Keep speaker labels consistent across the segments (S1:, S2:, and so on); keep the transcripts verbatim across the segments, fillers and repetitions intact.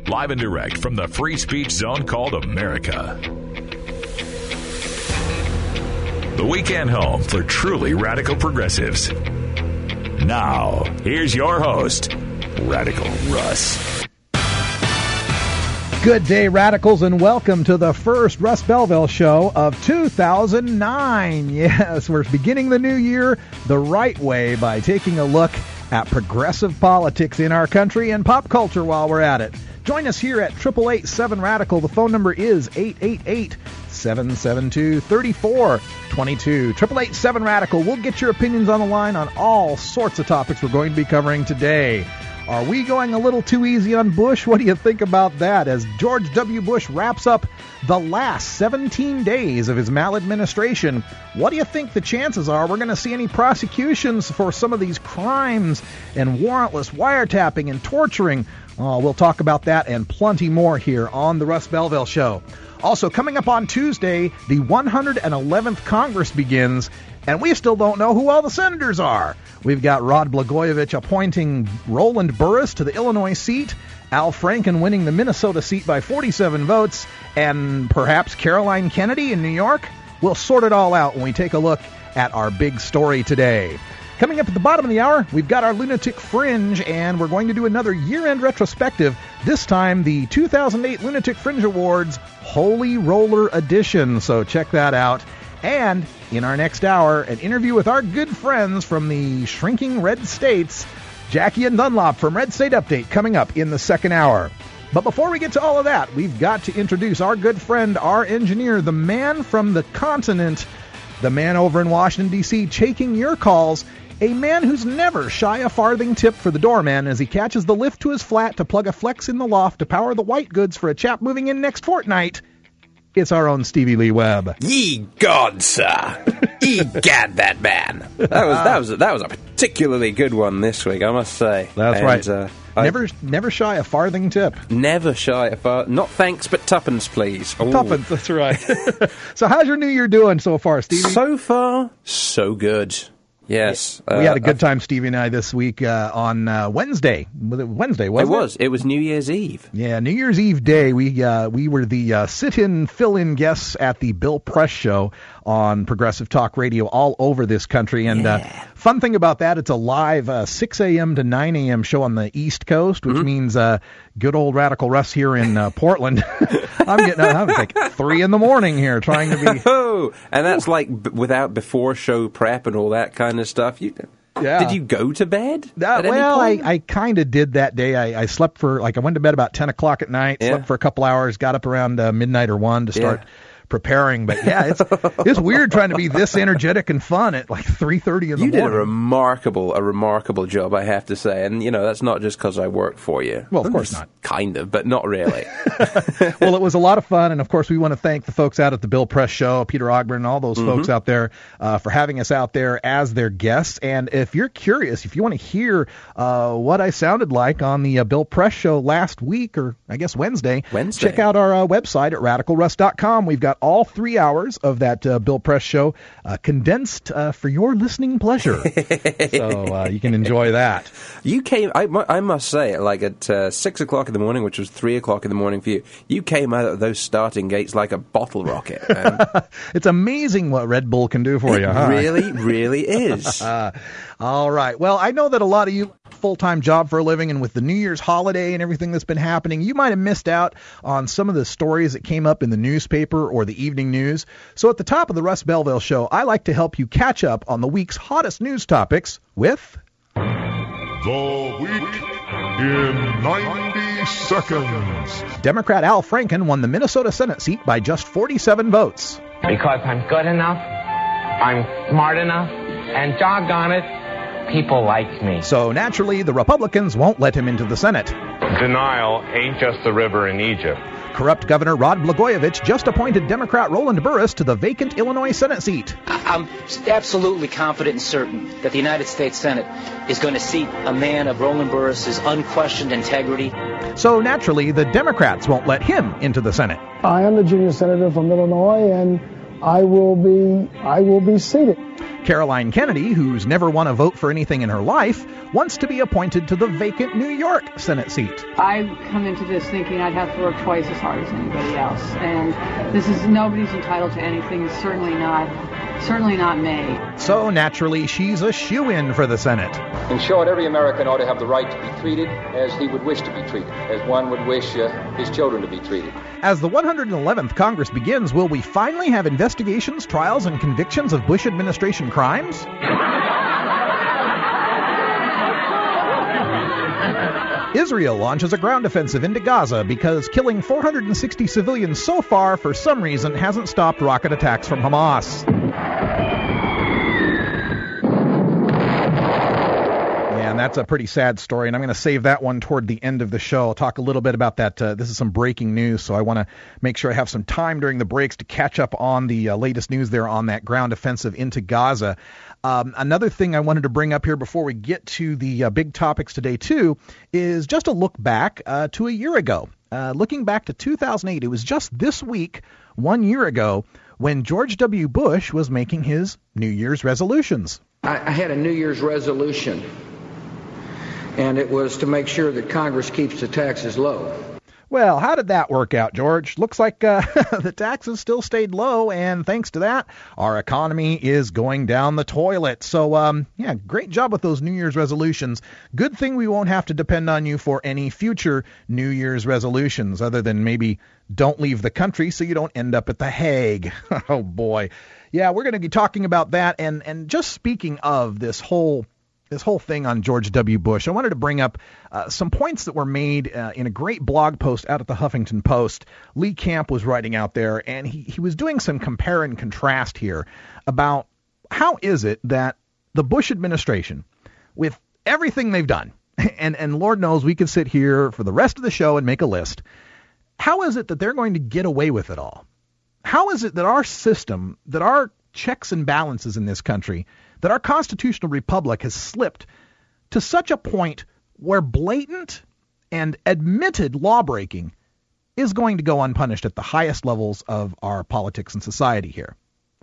S1: live and direct from the free speech zone called America. The weekend home for truly radical progressives. Now, here's your host, Radical Russ.
S2: Good day, Radicals, and welcome to the first Russ Belville show of two thousand nine. Yes, we're beginning the new year the right way by taking a look at progressive politics in our country and pop culture while we're at it. Join us here at eight eight eight seven Radical. The phone number is eight eight eight, seven seven two, three four two two. eight eight eight seven Radical. We'll get your opinions on the line on all sorts of topics we're going to be covering today. Are we going a little too easy on Bush? What do you think about that as George W. Bush wraps up the last seventeen days of his maladministration? What do you think the chances are we're going to see any prosecutions for some of these crimes and warrantless wiretapping and torturing? Oh, we'll talk about that and plenty more here on the Russ Belville Show. Also, coming up on Tuesday, the one hundred eleventh Congress begins, and we still don't know who all the senators are. We've got Rod Blagojevich appointing Roland Burris to the Illinois seat, Al Franken winning the Minnesota seat by forty-seven votes, and perhaps Caroline Kennedy in New York. We'll sort it all out when we take a look at our big story today. Coming up at the bottom of the hour, we've got our Lunatic Fringe, and we're going to do another year-end retrospective, this time the two thousand eight Lunatic Fringe Awards Holy Roller Edition, so check that out. And in our next hour, an interview with our good friends from the shrinking red states, Jackie and Dunlop from Red State Update, coming up in the second hour. But before we get to all of that, we've got to introduce our good friend, our engineer, the man from the continent, the man over in Washington, D C, taking your calls, a man who's never shy a farthing tip for the doorman as he catches the lift to his flat to plug a flex in the loft to power the white goods for a chap moving in next fortnight. It's our own Stevie Lee Webb.
S3: Ye gods, sir. Ye gad that man. That was that was that was a particularly good one this week, I must say.
S2: That's
S3: and,
S2: right.
S3: Uh,
S2: never never shy a farthing tip.
S3: Never shy a far. Not thanks, but tuppence, please. Ooh.
S2: Tuppence, that's right. So how's your new year doing so far, Stevie?
S3: So far, so good. Yes.
S2: We uh, had a good time, Stevie and I, this week uh, on uh, Wednesday. Wednesday, wasn't it?
S3: It was. It was New Year's Eve.
S2: Yeah, New Year's Eve day. We uh, we were the uh, sit-in, fill-in guests at the Bill Press Show on Progressive Talk Radio all over this country. And
S3: yeah.
S2: uh, fun thing about that, it's a live uh, six a.m. to nine a.m. show on the East Coast, which mm-hmm. means uh, good old Radical Russ here in uh, Portland. I'm getting I'm like three in the morning here trying to be...
S3: Oh, and that's like b- without before-show prep and all that kind of stuff. You,
S2: yeah.
S3: Did you go to bed?
S2: Uh, well, I, I kind of did that day. I, I slept for, like, I went to bed about ten o'clock at night, yeah. slept for a couple hours, got up around uh, midnight or one to start... Yeah. preparing, but yeah, it's it's weird trying to be this energetic and fun at like three thirty in the
S3: you
S2: morning.
S3: You did a remarkable, a remarkable job, I have to say, and you know that's not just because I work for you.
S2: Well, of course not.
S3: Kind of, but not really.
S2: Well, it was a lot of fun, and of course we want to thank the folks out at the Bill Press Show, Peter Ogburn, and all those mm-hmm. folks out there uh, for having us out there as their guests. And if you're curious, if you want to hear uh, what I sounded like on the uh, Bill Press Show last week, or I guess Wednesday,
S3: Wednesday.
S2: check out our uh, website at radical russ dot com. We've got all three hours of that uh, Bill Press Show uh, condensed uh, for your listening pleasure. So uh, you can enjoy that.
S3: You came, I, I must say, like at uh, six o'clock in the morning, which was three o'clock in the morning for you, you came out of those starting gates like a bottle rocket. Um,
S2: it's amazing what Red Bull can do for
S3: it
S2: you. Huh?
S3: really, really is.
S2: uh, all right. Well, I know that a lot of you full-time job for a living, and with the New Year's holiday and everything that's been happening, you might have missed out on some of the stories that came up in the newspaper or the evening news. So at the top of the Russ Belville Show, I like to help you catch up on the week's hottest news topics with...
S4: The Week in ninety seconds.
S2: Democrat Al Franken won the Minnesota Senate seat by just forty-seven votes.
S5: Because I'm good enough, I'm smart enough, and doggone it, people like me.
S2: So naturally, the Republicans won't let him into the Senate.
S6: Denial ain't just the river in Egypt.
S2: Corrupt Governor Rod Blagojevich just appointed Democrat Roland Burris to the vacant Illinois Senate seat.
S7: I'm absolutely confident and certain that the United States Senate is going to seat a man of Roland Burris's unquestioned integrity.
S2: So naturally, the Democrats won't let him into the Senate.
S8: I am the junior senator from Illinois, and I will be I will be seated.
S2: Caroline Kennedy, who's never won a vote for anything in her life, wants to be appointed to the vacant New York Senate seat.
S8: I come into this thinking I'd have to work twice as hard as anybody else, and this is nobody's entitled to anything. It's certainly not, certainly not me.
S2: So naturally, she's a shoo-in for the Senate.
S9: In short, every American ought to have the right to be treated as he would wish to be treated, as one would wish uh, his children to be treated.
S2: As the one hundred eleventh Congress begins, will we finally have investigations, trials, and convictions of Bush administration crimes? Israel launches a ground offensive into Gaza because killing four hundred sixty civilians so far, for some reason, hasn't stopped rocket attacks from Hamas. And that's a pretty sad story, and I'm going to save that one toward the end of the show. I'll talk a little bit about that. Uh, this is some breaking news, so I want to make sure I have some time during the breaks to catch up on the uh, latest news there on that ground offensive into Gaza. Um, another thing I wanted to bring up here before we get to the uh, big topics today, too, is just a look back uh, to a year ago. Uh, looking back to two thousand eight, it was just this week, one year ago, when George W. Bush was making his New Year's resolutions.
S10: I, I had a New Year's resolution, and it was to make sure that Congress keeps the taxes low.
S2: Well, how did that work out, George? Looks like uh, the taxes still stayed low, and thanks to that, our economy is going down the toilet. So, um, yeah, great job with those New Year's resolutions. Good thing we won't have to depend on you for any future New Year's resolutions, other than maybe don't leave the country so you don't end up at The Hague. Oh, boy. Yeah, we're going to be talking about that, and, and just speaking of this whole This whole thing on George W. Bush, I wanted to bring up uh, some points that were made uh, in a great blog post out at the Huffington Post. Lee Camp was writing out there, and he, he was doing some compare and contrast here about how is it that the Bush administration, with everything they've done, and, and Lord knows we could sit here for the rest of the show and make a list, how is it that they're going to get away with it all? How is it that our system, that our checks and balances in this country, that our constitutional republic has slipped to such a point where blatant and admitted lawbreaking is going to go unpunished at the highest levels of our politics and society here?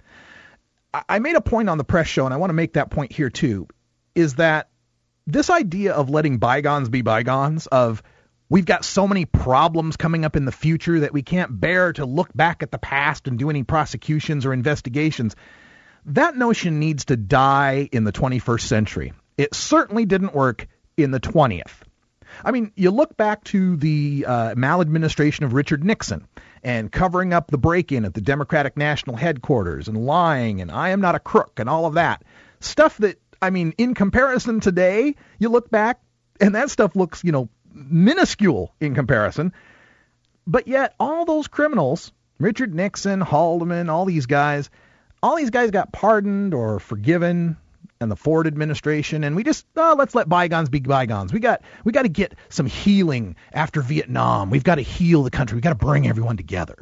S2: I made a point on the press show, and I want to make that point here too, is that this idea of letting bygones be bygones, of we've got so many problems coming up in the future that we can't bear to look back at the past and do any prosecutions or investigations, that notion needs to die in the twenty-first century. It certainly didn't work in the twentieth. I mean, you look back to the uh, maladministration of Richard Nixon and covering up the break-in at the Democratic National Headquarters and lying and I am not a crook and all of that. Stuff that, I mean, in comparison today, you look back and that stuff looks, you know, minuscule in comparison. But yet all those criminals, Richard Nixon, Haldeman, all these guys, all these guys got pardoned or forgiven in the Ford administration, and we just, oh, let's let bygones be bygones. We got we got to get some healing after Vietnam. We've got to heal the country. We've got to bring everyone together.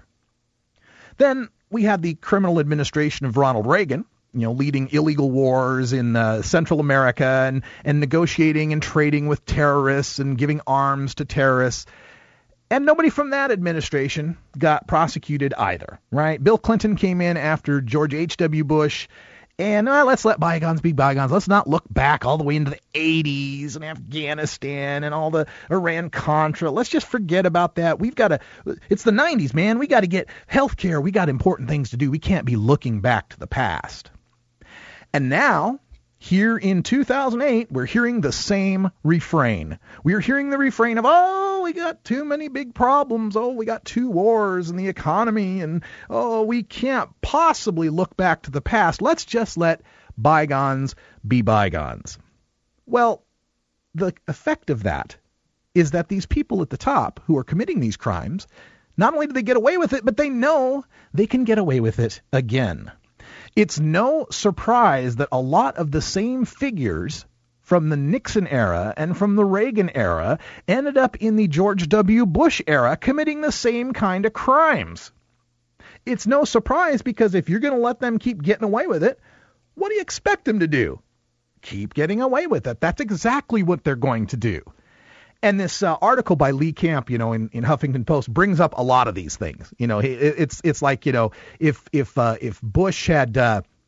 S2: Then we had the criminal administration of Ronald Reagan, you know, leading illegal wars in uh, Central America and, and negotiating and trading with terrorists and giving arms to terrorists. And nobody from that administration got prosecuted either, right? Bill Clinton came in after George H W. Bush, and uh, let's let bygones be bygones. Let's not look back all the way into the eighties and Afghanistan and all the Iran-Contra. Let's just forget about that. We've got to, it's the nineties, man. We got to get health care. We got important things to do. We can't be looking back to the past. And now, here in two thousand eight, we're hearing the same refrain. We're hearing the refrain of, oh, we got too many big problems. Oh, we got two wars and the economy. And, oh, we can't possibly look back to the past. Let's just let bygones be bygones. Well, the effect of that is that these people at the top who are committing these crimes, not only do they get away with it, but they know they can get away with it again. It's no surprise that a lot of the same figures from the Nixon era and from the Reagan era ended up in the George W. Bush era committing the same kind of crimes. It's no surprise because if you're going to let them keep getting away with it, what do you expect them to do? Keep getting away with it. That's exactly what they're going to do. And this uh, article by Lee Camp, you know, in, in Huffington Post brings up a lot of these things. You know, it, it's it's like, you know, if if uh, if Bush had uh,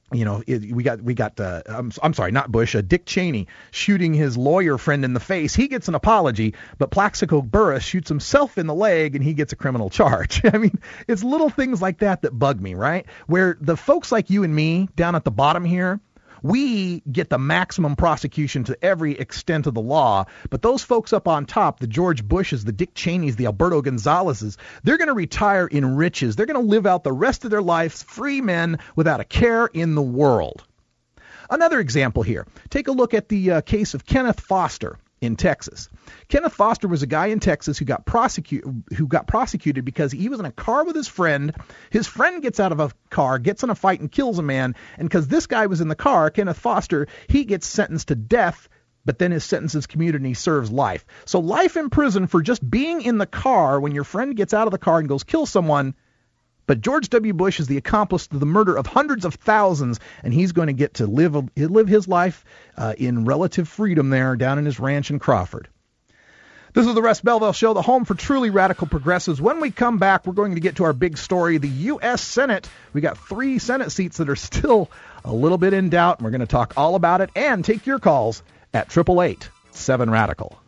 S2: You know, it, we got we got. Uh, I'm, I'm sorry, not Bush. Uh, Dick Cheney shooting his lawyer friend in the face. He gets an apology, but Plaxico Burress shoots himself in the leg, and he gets a criminal charge. I mean, it's little things like that that bug me, right? Where the folks like you and me down at the bottom here, we get the maximum prosecution to every extent of the law, but those folks up on top, the George Bushes, the Dick Cheneys, the Alberto Gonzalezes, they're going to retire in riches. They're going to live out the rest of their lives free men without a care in the world. Another example here. Take a look at the uh, case of Kenneth Foster in Texas. Kenneth Foster was a guy in Texas who got prosecuted who got prosecuted because he was in a car with his friend. His friend gets out of a car, gets in a fight, and kills a man. And because this guy was in the car, Kenneth Foster, he gets sentenced to death, but then his sentence is commuted and he serves life. So life in prison for just being in the car when your friend gets out of the car and goes kill someone. But George W. Bush is the accomplice to the murder of hundreds of thousands, and he's going to get to live live his life uh, in relative freedom there down in his ranch in Crawford. This is the Russ Belville Show, the home for truly radical progressives. When we come back, we're going to get to our big story, the U S Senate. We got three Senate seats that are still a little bit in doubt, and we're going to talk all about it and take your calls at eight eight eight, seven radical.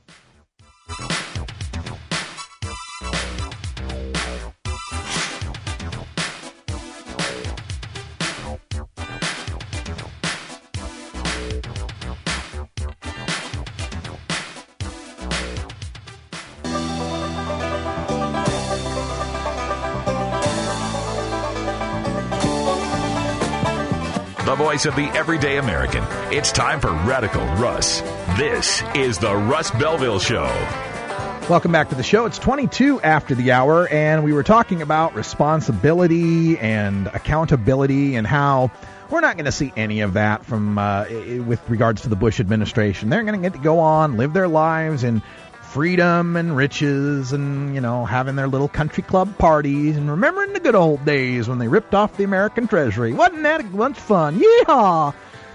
S1: The voice of the everyday American. It's time for Radical Russ. This is the Russ Belville Show.
S2: Welcome back to the show. It's twenty-two after the hour, and we were talking about responsibility and accountability and how we're not going to see any of that from uh, with regards to the Bush administration. They're going to get to go on, live their lives in freedom and riches and, you know, having their little country club parties and remembering the good old days when they ripped off the American treasury. Wasn't that much fun? Yeehaw!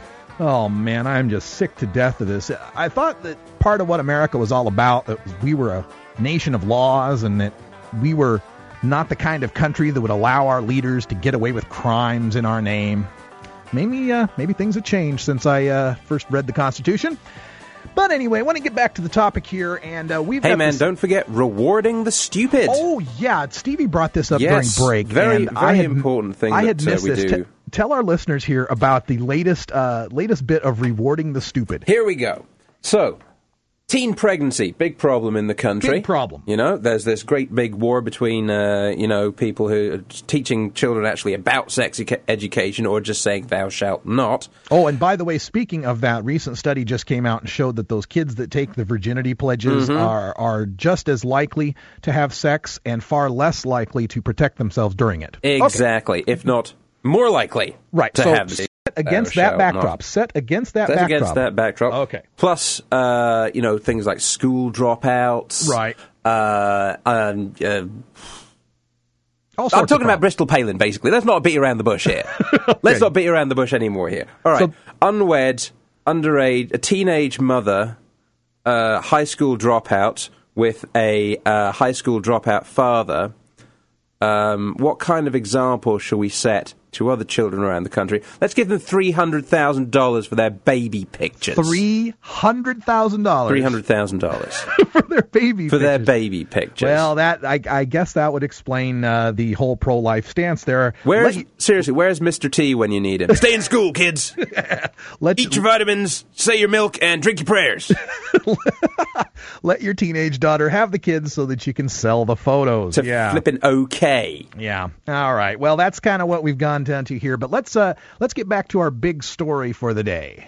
S2: Oh, man, I'm just sick to death of this. I thought that part of what America was all about, that we were a nation of laws and that we were not the kind of country that would allow our leaders to get away with crimes in our name. Maybe, uh, maybe things have changed since I uh, first read the Constitution. But anyway, I want to get back to the topic here, and uh, we've
S3: hey,
S2: got
S3: man,
S2: this...
S3: don't forget rewarding the stupid.
S2: Oh, yeah, Stevie brought this up
S3: yes,
S2: during break.
S3: Very,
S2: and
S3: very
S2: I had,
S3: important thing
S2: I
S3: that
S2: had missed
S3: uh, we
S2: this.
S3: do.
S2: T- tell our listeners here about the latest, uh, latest bit of rewarding the stupid.
S3: Here we go. So, teen pregnancy, big problem in the country.
S2: Big problem.
S3: You know, there's this great big war between, uh, you know, people who are teaching children actually about sex e- education or just saying thou shalt not.
S2: Oh, and by the way, speaking of that, recent study just came out and showed that those kids that take the virginity pledges
S3: Mm-hmm.
S2: are, are just as likely to have sex and far less likely to protect themselves during it.
S3: Exactly,
S2: okay.
S3: if not more likely
S2: right.
S3: to
S2: so,
S3: have the
S2: against
S3: thou
S2: that
S3: shalt
S2: backdrop.
S3: not.
S2: Set against that
S3: Set
S2: backdrop.
S3: against that backdrop.
S2: Okay.
S3: Plus, uh, you know, things like school dropouts.
S2: Right.
S3: Uh, and, uh,
S2: All
S3: I'm
S2: sorts
S3: talking
S2: of
S3: about Bristol Palin, basically. Let's not beat around the bush here.
S2: okay.
S3: Let's not beat around the bush anymore here. All right.
S2: So,
S3: unwed, underage, a teenage mother, uh, high school dropout with a uh, high school dropout father. Um, what kind of example shall we set to other children around the country? Let's give them three hundred thousand dollars for their baby pictures.
S2: three hundred thousand dollars
S3: three hundred thousand dollars
S2: for their baby
S3: for
S2: pictures.
S3: their baby pictures.
S2: Well, that I, I guess that would explain uh, the whole pro-life stance there.
S3: Where's
S2: Let,
S3: seriously? Where's Mister T when you need him? Stay in school, kids.
S2: let
S3: Eat your vitamins, say your milk, and drink your prayers.
S2: Let your teenage daughter have the kids so that you can sell the photos.
S3: To
S2: yeah.
S3: flippin' okay.
S2: Yeah. All right. Well, that's kind of what we've gone down to here. But let's uh, let's get back to our big story for the day.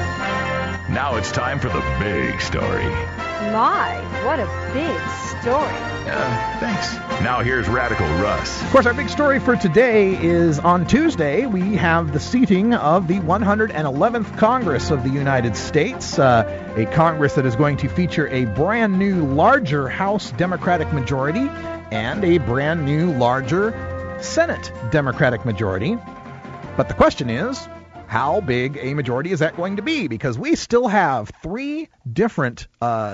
S1: Now it's time for the big story.
S11: My, what a big story.
S1: Uh, thanks. Now here's Radical Russ.
S2: Of course, our big story for today is on Tuesday. We have the seating of the one hundred eleventh Congress of the United States, uh, a Congress that is going to feature a brand new, larger House Democratic majority and a brand new, larger Senate Democratic majority. But the question is, how big a majority is that going to be? Because we still have three different uh,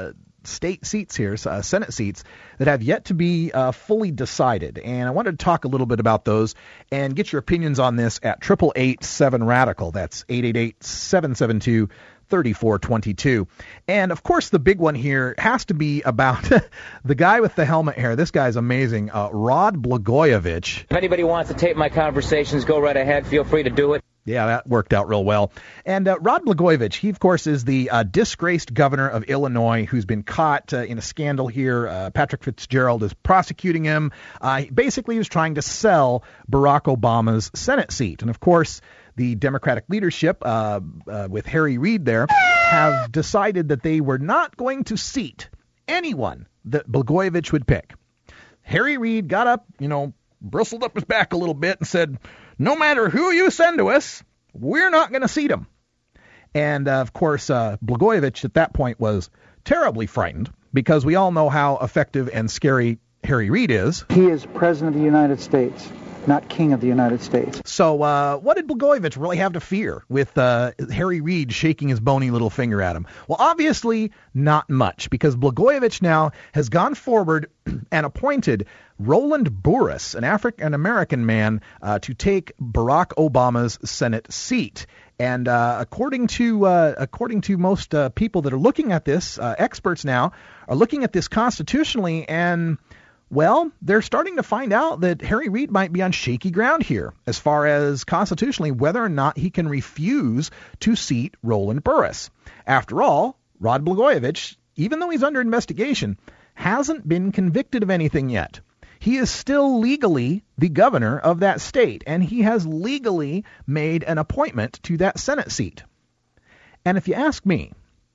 S2: state seats here, uh, Senate seats, that have yet to be uh, fully decided. And I wanted to talk a little bit about those and get your opinions on this at eight eight eight seven radical. That's eight eight eight, seven seven two, three four two two. And, of course, the big one here has to be about the guy with the helmet hair. This guy's amazing, uh, Rod Blagojevich.
S12: If anybody wants to tape my conversations, go right ahead. Feel free to do it.
S2: Yeah, that worked out real well. And uh, Rod Blagojevich, he, of course, is the uh, disgraced governor of Illinois who's been caught uh, in a scandal here. Uh, Patrick Fitzgerald is prosecuting him. Uh, basically, he was trying to sell Barack Obama's Senate seat. And, of course, the Democratic leadership, uh, uh, with Harry Reid there, have decided that they were not going to seat anyone that Blagojevich would pick. Harry Reid got up, you know, bristled up his back a little bit and said, no matter who you send to us, we're not going to seat him. And, uh, of course, uh, Blagojevich at that point was terribly frightened because we all know how effective and scary Harry Reid is.
S13: He is President of the United States, not King of the United States.
S2: So uh, what did Blagojevich really have to fear with uh, Harry Reid shaking his bony little finger at him? Well, obviously not much, because Blagojevich now has gone forward and appointed Roland Burris, an African-American man, uh, to take Barack Obama's Senate seat. And uh, according to uh, according to most uh, people that are looking at this, uh, experts now are looking at this constitutionally, and well, they're starting to find out that Harry Reid might be on shaky ground here as far as constitutionally whether or not he can refuse to seat Roland Burris. After all, Rod Blagojevich, even though he's under investigation, hasn't been convicted of anything yet. He is still legally the governor of that state, and he has legally made an appointment to that Senate seat. And if you ask me,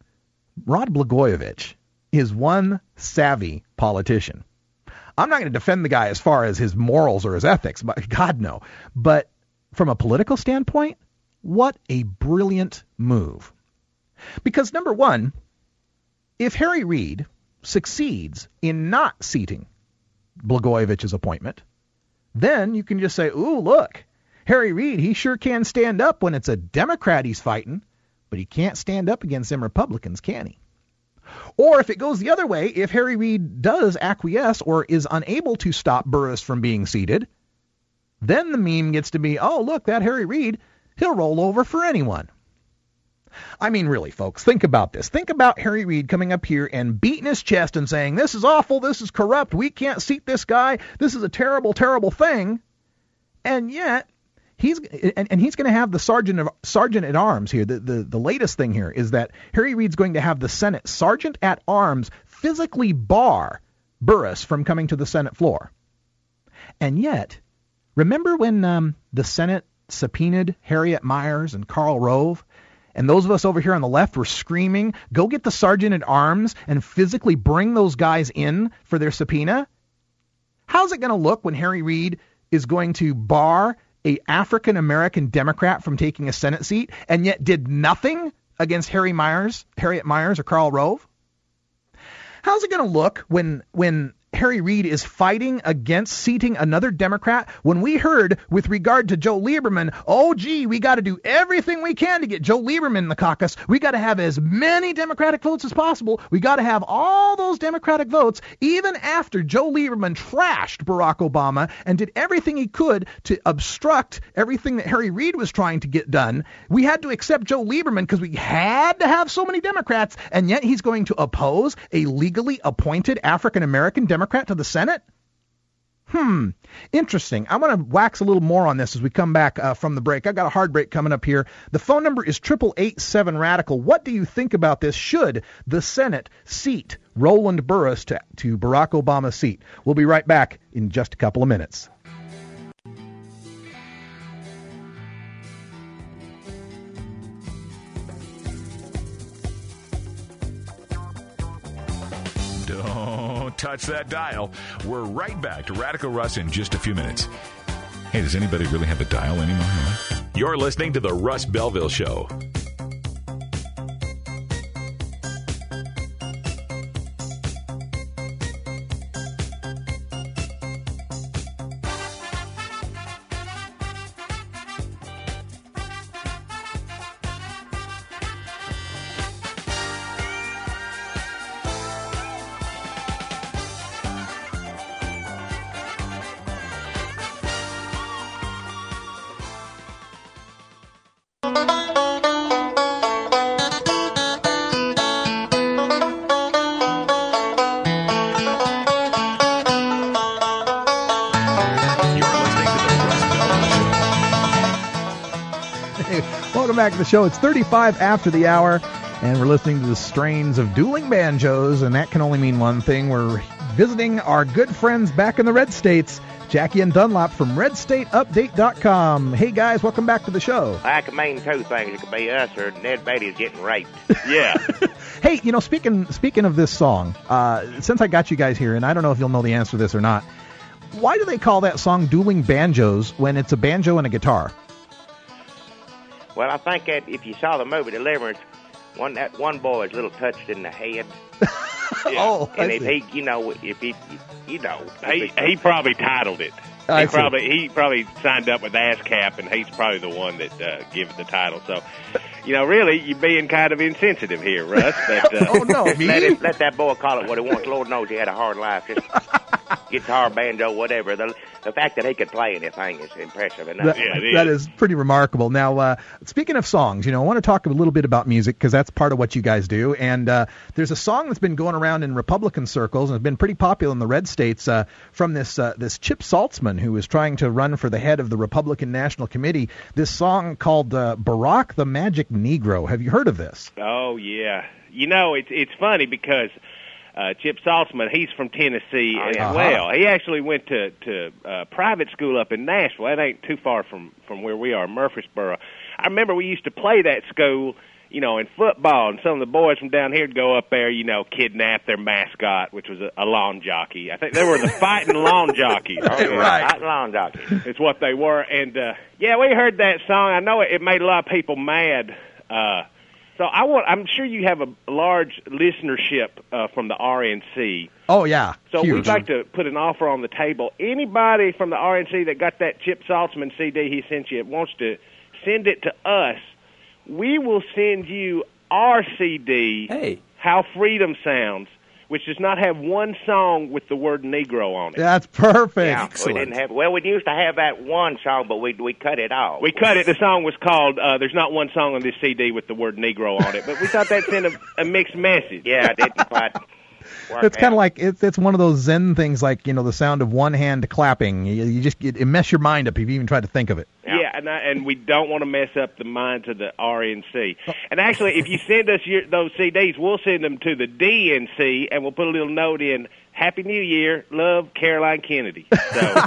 S2: Rod Blagojevich is one savvy politician. I'm not going to defend the guy as far as his morals or his ethics, but God no. But from a political standpoint, what a brilliant move. Because number one, if Harry Reid succeeds in not seating Blagojevich's appointment, then you can just say, ooh, look, Harry Reid, he sure can stand up when it's a Democrat he's fighting, but he can't stand up against them Republicans, can he? Or if it goes the other way, if Harry Reid does acquiesce or is unable to stop Burris from being seated, then the meme gets to be, oh, look, that Harry Reid, he'll roll over for anyone. I mean, really, folks, think about this. Think about Harry Reid coming up here and beating his chest and saying, this is awful, this is corrupt, we can't seat this guy, this is a terrible, terrible thing. And yet, he's and, and he's going to have the sergeant of sergeant at arms here. The, the, the latest thing here is that Harry Reid's going to have the Senate sergeant at arms physically bar Burris from coming to the Senate floor. And yet, remember when um, the Senate subpoenaed Harriet Miers and Karl Rove? And those of us over here on the left were screaming, go get the sergeant at arms and physically bring those guys in for their subpoena? How's it going to look when Harry Reid is going to bar a African-American Democrat from taking a Senate seat and yet did nothing against Harry Miers, Harriet Miers or Karl Rove? How's it going to look when when Harry Reid is fighting against seating another Democrat when we heard with regard to Joe Lieberman, oh, gee, we got to do everything we can to get Joe Lieberman in the caucus. We got to have as many Democratic votes as possible. We got to have all those Democratic votes, even after Joe Lieberman trashed Barack Obama and did everything he could to obstruct everything that Harry Reid was trying to get done. We had to accept Joe Lieberman because we had to have so many Democrats, and yet he's going to oppose a legally appointed African-American Democrat Democrat to the Senate? Hmm. Interesting. I want to wax a little more on this as we come back uh, from the break. I've got a hard break coming up here. The phone number is eight eight eight seven radical. What do you think about this? Should the Senate seat Roland Burris to, to Barack Obama's seat? We'll be right back in just a couple of minutes.
S1: Don't touch that dial. We're right back to Radical Russ in just a few minutes. Hey, does anybody really have a dial anymore? You're listening to the Russ Belville Show.
S2: Welcome back to the show. It's thirty-five after the hour, and we're listening to the strains of dueling banjos, and that can only mean one thing. We're visiting our good friends back in the Red States, Jackie and Dunlop from red state update dot com. Hey, guys, welcome back to the show.
S14: I can mean two things. It could be us or Ned Beatty's getting raped.
S15: Yeah.
S2: Hey, you know, speaking speaking of this song, uh, since I got you guys here, and I don't know if you'll know the answer to this or not, why do they call that song Dueling Banjos when it's a banjo and a guitar?
S14: Well, I think that if you saw the movie Deliverance, one that one boy is a little touched in the head.
S15: Yeah.
S2: Oh,
S14: and
S2: I
S14: if
S2: see.
S14: he, you know, if he, you know,
S15: He he probably titled it.
S2: I
S15: He
S2: see.
S15: probably he probably signed up with ASCAP, and he's probably the one that uh, gave it the title. So, you know, really, you're being kind of insensitive here, Russ. But, uh,
S2: Oh, no, me?
S14: let, it, let that boy call it what he wants. Lord knows he had a hard life. Just guitar, banjo, whatever. The, the fact that he could play anything is impressive enough.
S2: That,
S15: Yeah, it
S2: that
S15: is.
S2: is pretty remarkable. Now, uh, speaking of songs, you know, I want to talk a little bit about music because that's part of what you guys do. And uh, there's a song that's been going around in Republican circles and has been pretty popular in the red states uh, from this uh, this Chip Saltzman, who is trying to run for the head of the Republican National Committee. This song called uh, Barack the Magic Negro. Have you heard of this?
S15: oh yeah, you know, it's it's funny because uh, Chip Saltzman, he's from Tennessee as
S2: Uh-huh.
S15: well. He actually went to to uh, private school up in Nashville. That ain't too far from from where we are, Murfreesboro. I remember we used to play that school, you know, in football, and some of the boys from down here would go up there, you know, kidnap their mascot, which was a, a lawn jockey. I think they were the fighting lawn jockeys.
S14: Oh, yeah.
S2: Right.
S14: Hot lawn jockey.
S15: It's what they were. And, uh, yeah, we heard that song. I know it, it made a lot of people mad. Uh, so I want, I'm sure you have a large listenership uh, from the R N C.
S2: Oh, yeah.
S15: So
S2: Huge.
S15: we'd like to put an offer on the table. Anybody from the R N C that got that Chip Saltzman C D he sent you wants to send it to us, we will send you our C D,
S3: Hey.
S15: How Freedom Sounds, which does not have one song with the word Negro on it.
S2: That's perfect.
S14: Yeah, we didn't have. Well, we used to have that one song, but we we cut it off.
S15: We cut it. The song was called, uh, there's not one song on this C D with the word Negro on it, but we thought that sent a, a mixed message.
S14: Yeah, it didn't quite work
S2: It's kind
S14: out.
S2: of like it's it's one of those Zen things, like, you know, the sound of one hand clapping. You, you just it, it mess your mind up if you even try to think of it.
S15: Yeah, and, I, and we don't want to mess up the minds of the R N C. And actually, if you send us your, those C Ds, we'll send them to the D N C, and we'll put a little note in, Happy New Year, love, Caroline Kennedy. So,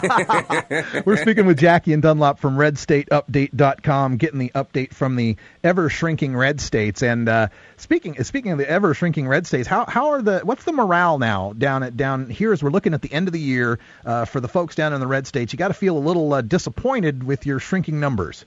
S2: We're speaking with Jackie and Dunlop from red state update dot com, getting the update from the ever-shrinking red states. And uh, speaking speaking of the ever-shrinking red states, how how are the what's the morale now down at down here as we're looking at the end of the year uh, for the folks down in the red states? You got to feel a little uh, disappointed with your shrinking numbers.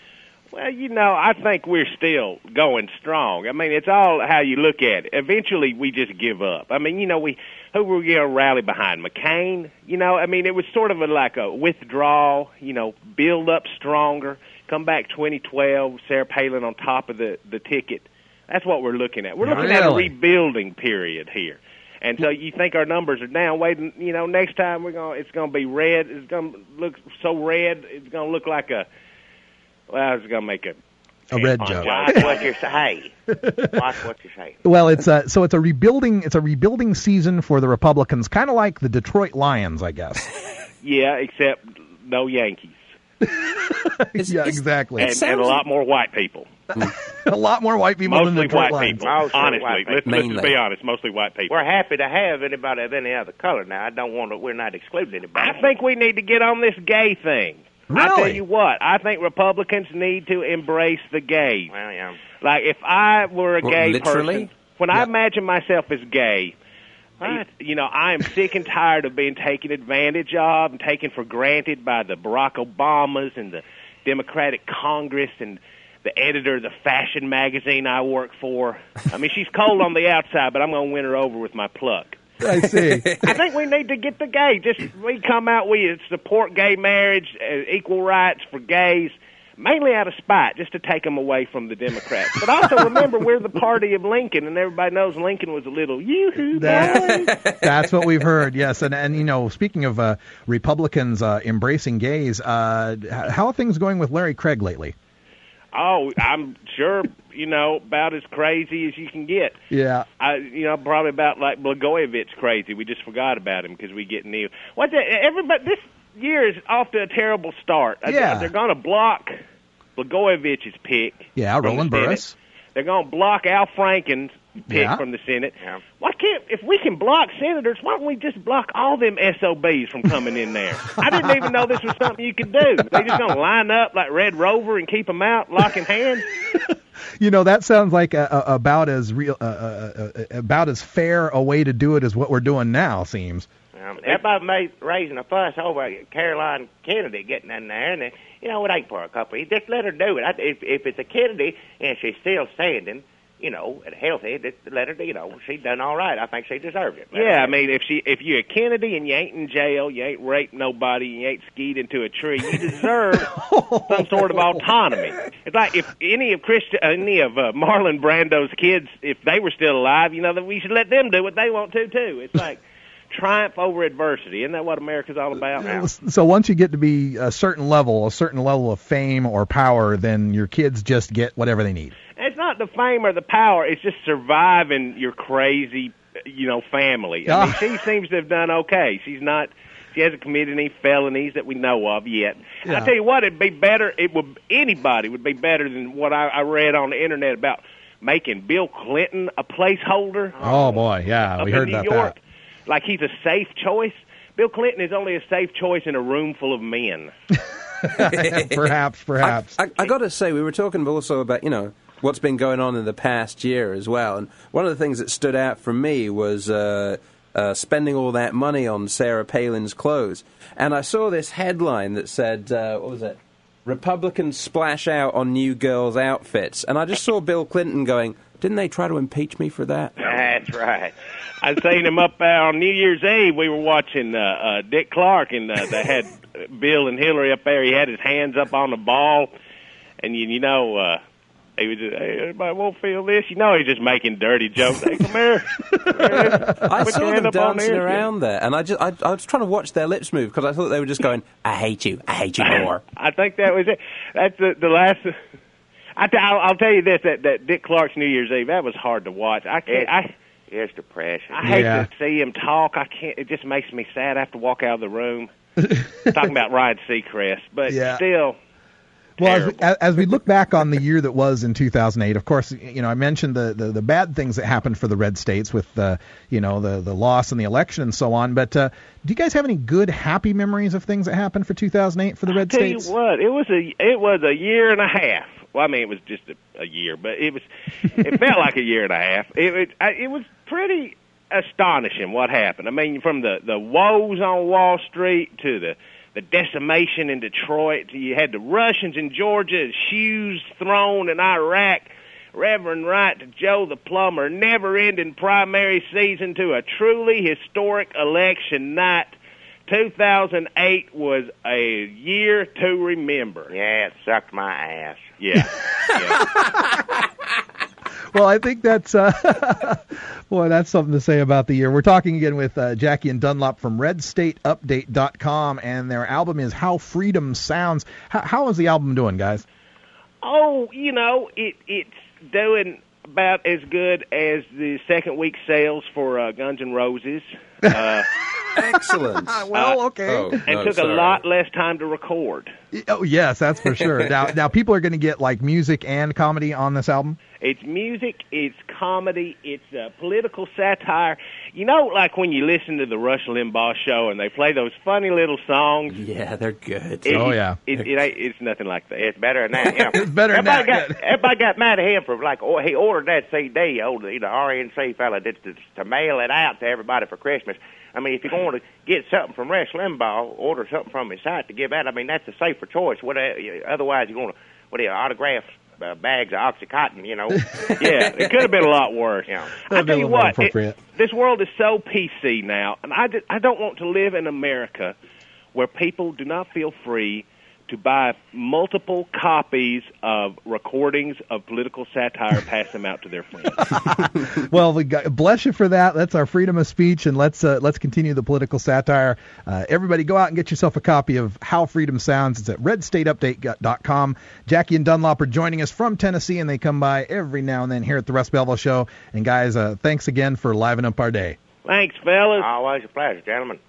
S15: well, you know, I think we're still going strong. I mean, it's all how you look at it. Eventually, we just give up. I mean, you know, we who were we going to rally behind? McCain? You know, I mean, it was sort of a, like a withdrawal, you know, build up stronger, come back twenty twelve, Sarah Palin on top of the, the ticket. That's what we're looking at. We're looking at a
S2: Really?
S15: rebuilding period here. And so you think our numbers are down. Wait, you know, next time we're going, it's going to be red. It's going to look so red. It's going to look like a. Well, it's going to make a.
S2: A red
S15: tampon
S2: joke.
S14: Watch what you say. Watch what you say.
S2: Well, it's uh, so it's a rebuilding it's a rebuilding season for the Republicans, kind of like the Detroit Lions, I guess.
S15: Yeah, except no Yankees.
S2: Yeah, exactly.
S15: And, and a lot more white people.
S2: A lot more white people than the
S15: Mostly
S2: Detroit
S15: white
S2: Lions.
S15: people.
S14: Mostly
S15: Honestly,
S14: white people.
S15: let's, let's just
S3: Mainly.
S15: be honest. Mostly white people.
S14: We're happy to have anybody of any other color. Now, I don't want to. We're not excluding anybody.
S15: I think we need to get on this gay thing. I tell
S2: Really?
S15: you what, I think Republicans need to embrace the gays.
S14: Well, yeah.
S15: Like, if I were a
S3: Well,
S15: gay
S3: literally?
S15: person, when I
S2: Yeah.
S15: imagine myself as gay,
S14: What?
S15: you know, I am sick and tired of being taken advantage of and taken for granted by the Barack Obamas and the Democratic Congress and the editor of the fashion magazine I work for. I mean, she's cold on the outside, but I'm going to win her over with my pluck.
S2: I see.
S15: I think we need to get the gay. Just we come out, we support gay marriage, uh, equal rights for gays, mainly out of spite, just to take them away from the Democrats. But also remember, we're the party of Lincoln, and everybody knows Lincoln was a little yoo-hoo boy.
S2: That's what we've heard, yes. And, and you know, speaking of uh, Republicans uh, embracing gays, uh, h- how are things going with Larry Craig lately?
S15: Oh, I'm sure, you know, about as crazy as you can get.
S2: Yeah.
S15: I, you know, probably about like Blagojevich crazy. We just forgot about him because we get new. What's that? Everybody, this year is off to a terrible start.
S2: Yeah.
S15: They're going to block Blagojevich's pick.
S2: Yeah, Roland Burris.
S15: They're going to block Al Franken's pick
S2: Yeah.
S15: from the Senate. Yeah. Why can't, if we can block senators, why don't we just block all them S O Bs from coming in there? I didn't even know this was something you could do. They just going to line up like Red Rover and keep them out, locking hands?
S2: You know, that sounds like a, a, about as real, uh, uh, uh, about as fair a way to do it as what we're doing now. Seems.
S14: Um, everybody made, raising a fuss over Caroline Kennedy getting in there, and, uh, you know, it ain't for a couple. You just let her do it. I, if, if it's a Kennedy and she's still standing, you know, and healthy, just let her, you know, she done all right. I think she deserved it.
S15: Yeah, I mean, if she, if you're a Kennedy and you ain't in jail, you ain't raped nobody, you ain't skied into a tree, you deserve some sort of autonomy. It's like if any of Christi- any of uh, Marlon Brando's kids, if they were still alive, you know, that we should let them do what they want to too. It's like triumph over adversity. Isn't that what America's all about now?
S2: So once you get to be a certain level, a certain level of fame or power, then your kids just get whatever they need.
S15: It's not the fame or the power. It's just surviving your crazy, you know, family. I mean, she seems to have done okay. She's not. She hasn't committed any felonies that we know of yet.
S2: Yeah.
S15: I tell you what, it'd be better. It would anybody would be better than what I, I read on the internet about making Bill Clinton a placeholder.
S2: Oh boy, yeah,
S15: up
S2: we
S15: in
S2: heard
S15: New
S2: about
S15: York.
S2: that.
S15: Like he's a safe choice. Bill Clinton is only a safe choice in a room full of men.
S2: perhaps, perhaps.
S3: I, I, I got to say, we were talking also about, you know, what's been going on in the past year as well. And one of the things that stood out for me was uh, uh, spending all that money on Sarah Palin's clothes. And I saw this headline that said, uh, what was it? Republicans splash out on new girls' outfits. And I just saw Bill Clinton going, didn't they try to impeach me for that?
S14: That's right.
S15: I seen him up uh, on New Year's Eve. We were watching uh, uh, Dick Clark, and uh, they had Bill and Hillary up there. He had his hands up on the ball, and you, you know, uh, he was just, hey, everybody won't feel this. You know, he's just making dirty jokes. Hey, come here.
S3: I
S15: Put
S3: saw
S15: your hand
S3: them
S15: up on
S3: dancing
S15: there.
S3: around there, and I just I, I was trying to watch their lips move because I thought they were just going, I hate you, I hate you more.
S15: I think that was it. That's the, the last. I t- I'll, I'll tell you this: that, that Dick Clark's New Year's Eve, that was hard to watch. I can't. I,
S14: It's depression.
S15: I hate
S2: Yeah.
S15: to see him talk. I can't. It just makes me sad. I have to walk out of the room. Talking about Ryan Seacrest, but
S2: Yeah.
S15: still.
S2: Well, as we, as we look back on the year that was in two thousand eight, of course, you know, I mentioned the, the, the bad things that happened for the red states with the, you know, the, the loss in the election and so on. But uh, do you guys have any good, happy memories of things that happened for two thousand eight for the red
S15: Tell
S2: states?
S15: you what, it was a it was a year and a half. Well, I mean, it was just a, a year, but it was it felt like a year and a half. It it, I, it was pretty astonishing what happened. I mean, from the the woes on Wall Street to the the decimation in Detroit, you had the Russians in Georgia, shoes thrown in Iraq, Reverend Wright to Joe the Plumber, never-ending primary season to a truly historic election night. two thousand eight was a year to remember.
S14: Yeah, it sucked my ass.
S15: Yeah. yeah.
S2: Well, I think that's, uh, boy, that's something to say about the year. We're talking again with uh, Jackie and Dunlop from red state update dot com, and their album is How Freedom Sounds. How, how is the album doing, guys?
S15: Oh, you know, it it's doing about as good as the second week sales for uh, Guns N' Roses. Uh,
S3: Excellent.
S2: well, okay.
S3: Oh,
S15: and
S3: no,
S15: took
S3: sorry.
S15: a lot less time to record.
S2: Oh, yes, that's for sure. now, now people are going to get like music and comedy on this album.
S15: It's music, it's comedy, it's uh, political satire. You know, like when you listen to the Rush Limbaugh show and they play those funny little songs.
S3: Yeah, they're good.
S15: It,
S2: Oh, yeah.
S15: It, it, it ain't, it's nothing like that.
S14: It's better than that. Yeah.
S2: It's better than
S14: everybody
S2: that.
S14: Got, everybody got mad at him for, like, oh, he ordered that C D, oh, the, the R N C fella, did, to, to mail it out to everybody for Christmas. I mean, if you're going to get something from Rush Limbaugh, order something from his site to give out. I mean, that's a safer choice. What, uh, otherwise, you're going to, what do you, autograph uh, bags of Oxycontin, you know?
S15: Yeah, it could have been a lot worse.
S14: Yeah.
S15: I tell you what, it,
S2: appropriate.
S15: this world is so P C now, and I, just, I don't want to live in America where people do not feel free to buy multiple copies of recordings of political satire, pass them out to their friends.
S2: Well, we got, bless you for that. That's our freedom of speech, and let's uh, let's continue the political satire. Uh, everybody go out and get yourself a copy of How Freedom Sounds. It's at red state update dot com. Jackie and Dunlop are joining us from Tennessee, and they come by every now and then here at the Russ Belville Show. And guys, uh, thanks again for livening up our day.
S15: Thanks, fellas.
S14: Always a pleasure, gentlemen.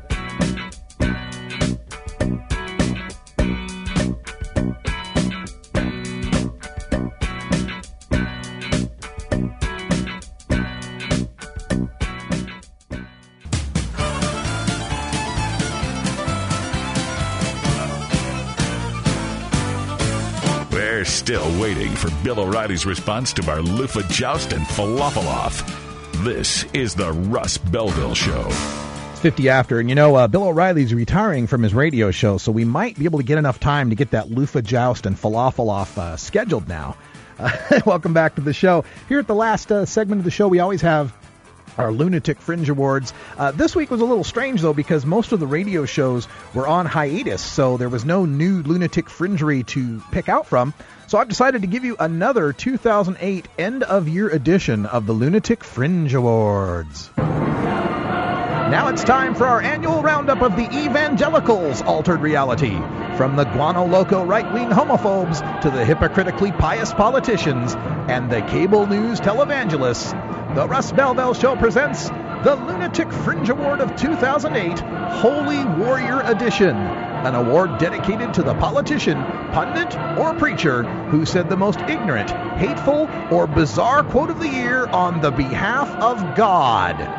S1: We're still waiting for Bill O'Reilly's response to our loofah joust and falafel off. This is the Russ Belville Show.
S2: It's fifty after, and you know, uh, Bill O'Reilly's retiring from his radio show, so we might be able to get enough time to get that loofah joust and falafel off uh, scheduled now. Uh, welcome back to the show. Here at the last uh, segment of the show, we always have our Lunatic Fringe Awards. Uh, this week was a little strange, though, because most of the radio shows were on hiatus, so there was no new Lunatic Fringery to pick out from. So I've decided to give you another two thousand eight end-of-year edition of the Lunatic Fringe Awards. Now it's time for our annual roundup of the evangelicals' altered reality. From the guano loco right-wing homophobes to the hypocritically pious politicians and the cable news televangelists, the Russ Belville Show presents the Lunatic Fringe Award of two thousand eight, Holy Warrior Edition, an award dedicated to the politician, pundit, or preacher who said the most ignorant, hateful, or bizarre quote of the year on the behalf of God.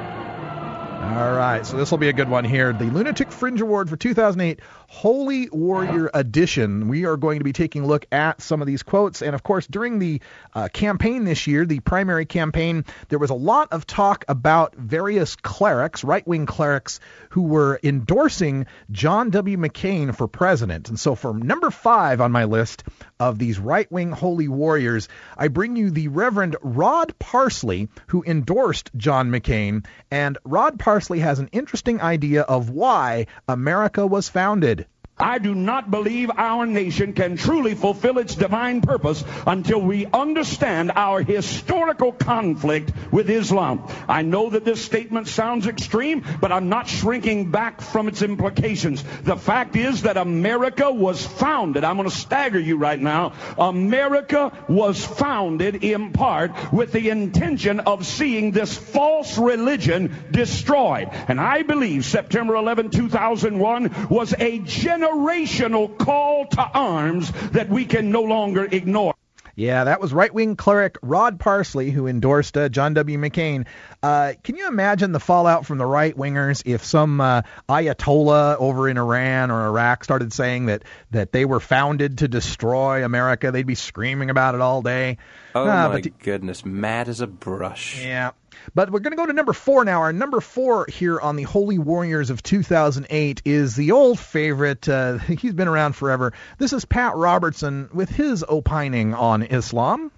S2: All right, so this will be a good one here. The Lunatic Fringe Award for two thousand eight, Holy Warrior Edition. We are going to be taking a look at some of these quotes. And, of course, during the uh, campaign this year, the primary campaign, there was a lot of talk about various clerics, right-wing clerics, who were endorsing John W. McCain for president. And so for number five on my list of these right-wing holy warriors, I bring you the Reverend Rod Parsley, who endorsed John McCain. And Rod Parsley has an interesting idea of why America was founded.
S16: I do not believe our nation can truly fulfill its divine purpose until we understand our historical conflict with Islam. I know that this statement sounds extreme, but I'm not shrinking back from its implications. The fact is that America was founded. I'm going to stagger you right now. America was founded in part with the intention of seeing this false religion destroyed. And I believe September eleventh, two thousand one was a generational call to arms that we can no longer ignore.
S2: Yeah, that was right-wing cleric Rod Parsley who endorsed uh, John W. McCain. Uh, can you imagine the fallout from the right-wingers if some uh, Ayatollah over in Iran or Iraq started saying that, that they were founded to destroy America? They'd be screaming about it all day.
S3: Oh,
S2: uh,
S3: my
S2: but t-
S3: goodness, mad as a brush.
S2: Yeah. But we're going to go to number four now. Our number four here on the Holy Warriors of two thousand eight is the old favorite. Uh, he's been around forever. This is Pat Robertson with his opining on Islam.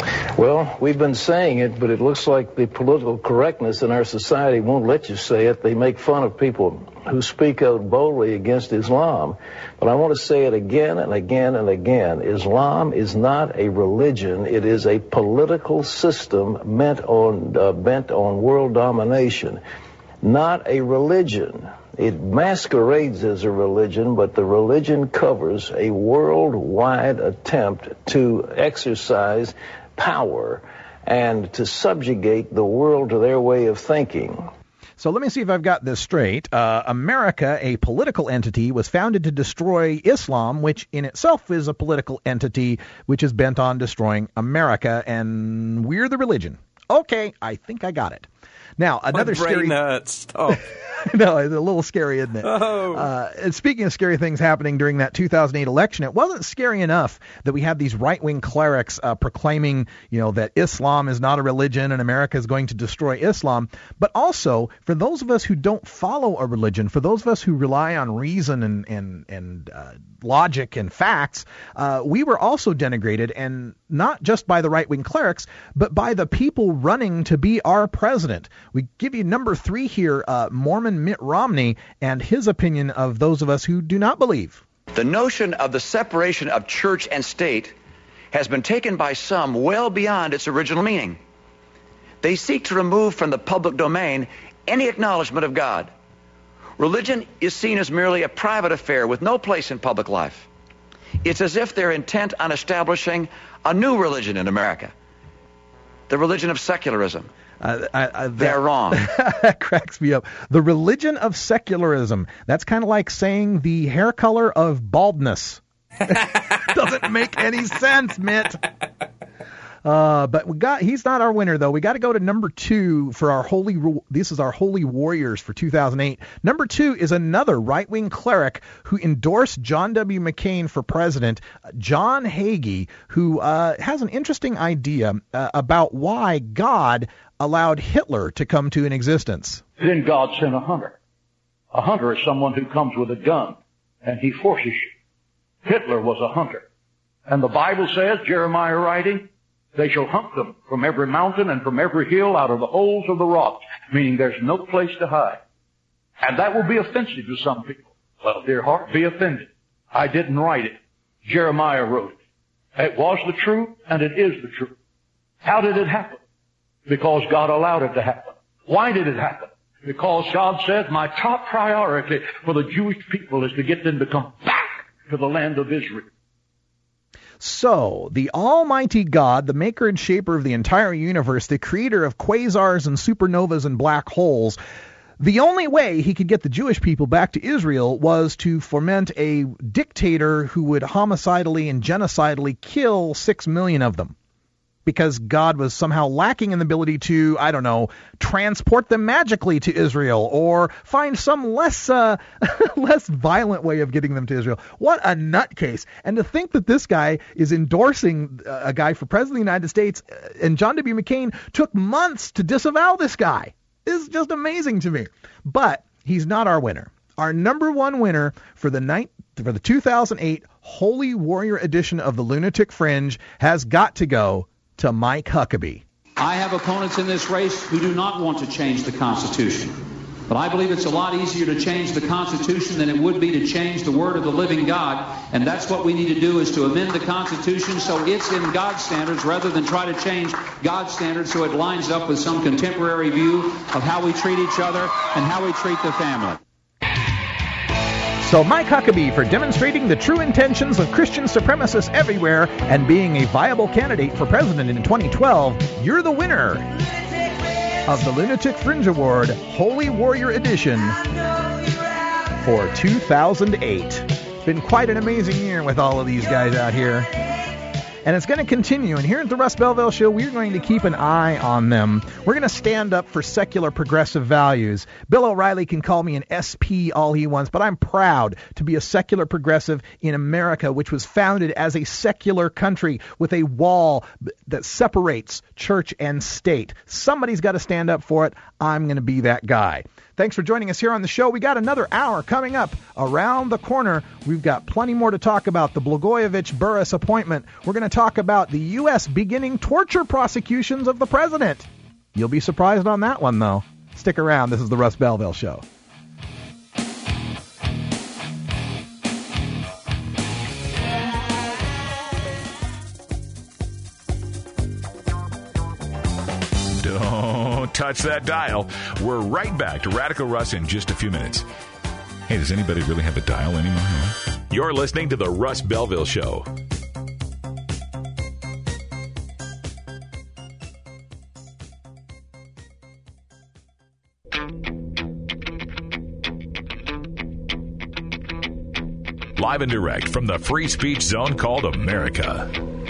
S17: Well, we've been saying it, but it looks like the political correctness in our society won't let you say it. They make fun of people who speak out boldly against Islam. But I want to say it again and again and again. Islam is not a religion. It is a political system meant on, uh, bent on world domination, not a religion. It masquerades as a religion, but the religion covers a worldwide attempt to exercise power and to subjugate the world to their way of thinking.
S2: So let me see if I've got this straight. Uh, America, a political entity, was founded to destroy Islam, which in itself is a political entity which is bent on destroying America, and we're the religion. Okay, I think I got it. Now, another
S3: My brain
S2: scary...
S3: hurts. Stop.
S2: No, it's a little scary, isn't it?
S3: Oh.
S2: Uh, and speaking of scary things happening during that two thousand eight election, it wasn't scary enough that we had these right-wing clerics uh, proclaiming, you know, that Islam is not a religion and America is going to destroy Islam. But also, for those of us who don't follow a religion, for those of us who rely on reason and and and uh, logic and facts, uh, we were also denigrated, and not just by the right-wing clerics, but by the people running to be our president. We give you number three here, uh, Mormon Mitt Romney, and his opinion of those of us who do not believe.
S18: The notion of the separation of church and state has been taken by some well beyond its original meaning. They seek to remove from the public domain any acknowledgement of God. Religion is seen as merely a private affair with no place in public life. It's as if they're intent on establishing a new religion in America, the religion of secularism.
S2: Uh, I, I, that,
S18: They're wrong.
S2: That cracks me up. The religion of secularism. That's kind of like saying the hair color of baldness. Doesn't make any sense, Mitt. Uh, but we got he's not our winner, though. We got to go to number two for our holy. This is our Holy Warriors for two thousand eight. Number two is another right-wing cleric who endorsed John W. McCain for president, John Hagee, who uh, has an interesting idea uh, about why God allowed Hitler to come to an existence.
S16: Then God sent a hunter. A hunter is someone who comes with a gun, and he forces you. Hitler was a hunter. And the Bible says, Jeremiah writing, they shall hunt them from every mountain and from every hill out of the holes of the rock, meaning there's no place to hide. And that will be offensive to some people. Well, dear heart, be offended. I didn't write it. Jeremiah wrote it. It was the truth, and it is the truth. How did it happen? Because God allowed it to happen. Why did it happen? Because God says, my top priority for the Jewish people is to get them to come back to the land of Israel.
S2: So, the almighty God, the maker and shaper of the entire universe, the creator of quasars and supernovas and black holes, the only way he could get the Jewish people back to Israel was to foment a dictator who would homicidally and genocidally kill six million of them. Because God was somehow lacking in the ability to, I don't know, transport them magically to Israel or find some less uh, less violent way of getting them to Israel. What a nutcase. And to think that this guy is endorsing a guy for president of the United States, and John W. McCain took months to disavow this guy, is just amazing to me. But he's not our winner. Our number one winner for the night for the two thousand eight Holy Warrior edition of the Lunatic Fringe has got to go to Mike Huckabee.
S19: I have opponents in this race who do not want to change the Constitution. But I believe it's a lot easier to change the Constitution than it would be to change the word of the living God. And that's what we need to do, is to amend the Constitution so it's in God's standards rather than try to change God's standards so it lines up with some contemporary view of how we treat each other and how we treat the family.
S2: So Mike Huckabee, for demonstrating the true intentions of Christian supremacists everywhere and being a viable candidate for president in twenty twelve, you're the winner of the Lunatic Fringe Award Holy Warrior Edition for two thousand eight. It's been quite an amazing year with all of these guys out here. And it's going to continue. And here at the Russ Belville Show, we're going to keep an eye on them. We're going to stand up for secular progressive values. Bill O'Reilly can call me an S P all he wants, but I'm proud to be a secular progressive in America, which was founded as a secular country with a wall that separates church and state. Somebody's got to stand up for it. I'm going to be that guy. Thanks for joining us here on the show. We got another hour coming up around the corner. We've got plenty more to talk about. The Blagojevich-Burris appointment. We're going to talk about the U S beginning torture prosecutions of the president. You'll be surprised on that one, though. Stick around. This is the Russ Belville Show.
S1: Don't touch that dial. We're right back to Radical Russ in just a few minutes. Hey, does anybody really have a dial anymore? You're listening to the Russ Belville Show. Live and direct from the free speech zone called America.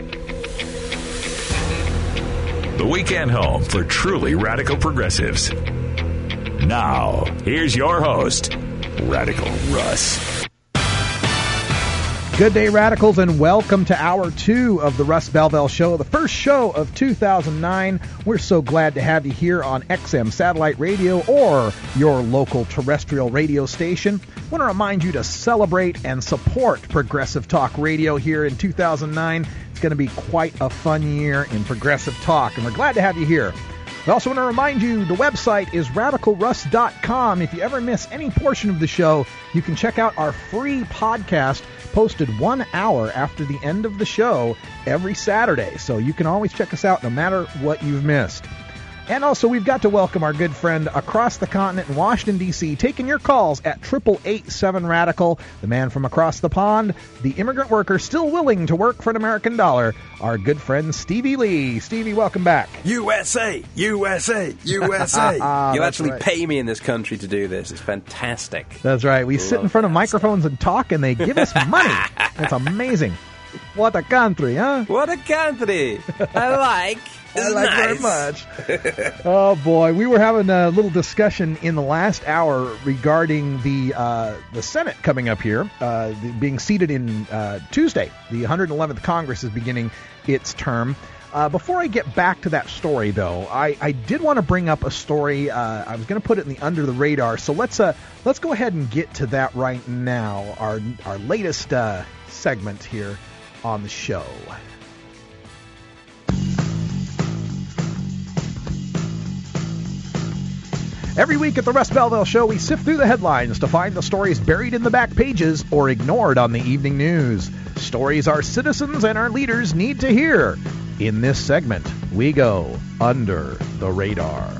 S1: The weekend home for truly radical progressives. Now, here's your host, Radical Russ.
S2: Good day, Radicals, and welcome to Hour two of the Russ Belville Show, the first show of two thousand nine. We're so glad to have you here on X M Satellite Radio or your local terrestrial radio station. I want to remind you to celebrate and support Progressive Talk Radio here in two thousand nine. It's going to be quite a fun year in Progressive Talk, and we're glad to have you here. We also want to remind you the website is radical russ dot com. If you ever miss any portion of the show, you can check out our free podcast, posted one hour after the end of the show every Saturday, so you can always check us out no matter what you've missed. And also, we've got to welcome our good friend across the continent in Washington, D C, taking your calls at eight eight eight seven radical, the man from across the pond, the immigrant worker still willing to work for an American dollar, our good friend Stevie Lee. Stevie, welcome back.
S3: U S A, U S A, U S A. You actually right. pay me in this country to do this. It's fantastic.
S2: That's right. We Love sit in front of microphones and talk, and they give us money. That's amazing. What a country, huh?
S3: What a country. I like.
S2: I like
S3: nice.
S2: very much. Oh, boy. We were having a little discussion in the last hour regarding the uh, the Senate coming up here, uh, the, being seated in uh, Tuesday. The one hundred eleventh Congress is beginning its term. Uh, before I get back to that story, though, I, I did want to bring up a story. Uh, I was going to put it in the under the radar, so let's uh, let's go ahead and get to that right now. Our our latest uh, segment here on the show. Every week at the Russ Belville Show, we sift through the headlines to find the stories buried in the back pages or ignored on the evening news. Stories our citizens and our leaders need to hear. In this segment, we go under the radar.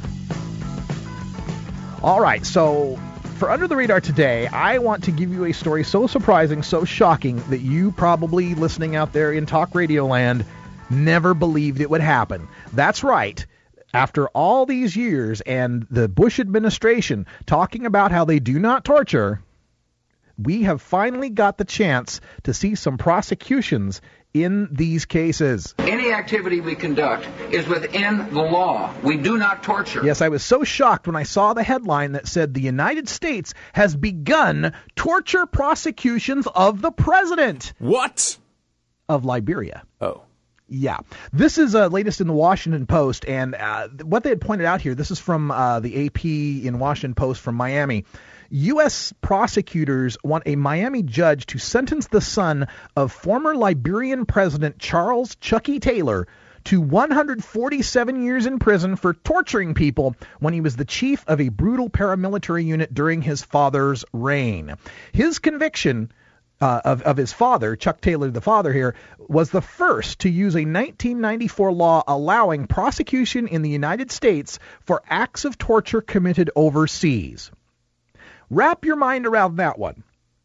S2: All right, so for Under the Radar today, I want to give you a story so surprising, so shocking, that you probably listening out there in talk radio land never believed it would happen. That's right. After all these years and the Bush administration talking about how they do not torture, we have finally got the chance to see some prosecutions in these cases.
S10: Any activity we conduct is within the law. We do not torture.
S2: Yes, I was so shocked when I saw the headline that said the United States has begun torture prosecutions of the president.
S3: What?
S2: Of Liberia.
S3: Oh.
S2: Yeah. This is uh, latest in the Washington Post, and uh, what they had pointed out here, this is from uh, the A P in Washington Post from Miami. U S prosecutors want a Miami judge to sentence the son of former Liberian President Charles Chucky Taylor to one hundred forty-seven years in prison for torturing people when he was the chief of a brutal paramilitary unit during his father's reign. His conviction Uh, of, of his father, Chuck Taylor, the father here, was the first to use a nineteen ninety-four law allowing prosecution in the United States for acts of torture committed overseas. Wrap your mind around that one.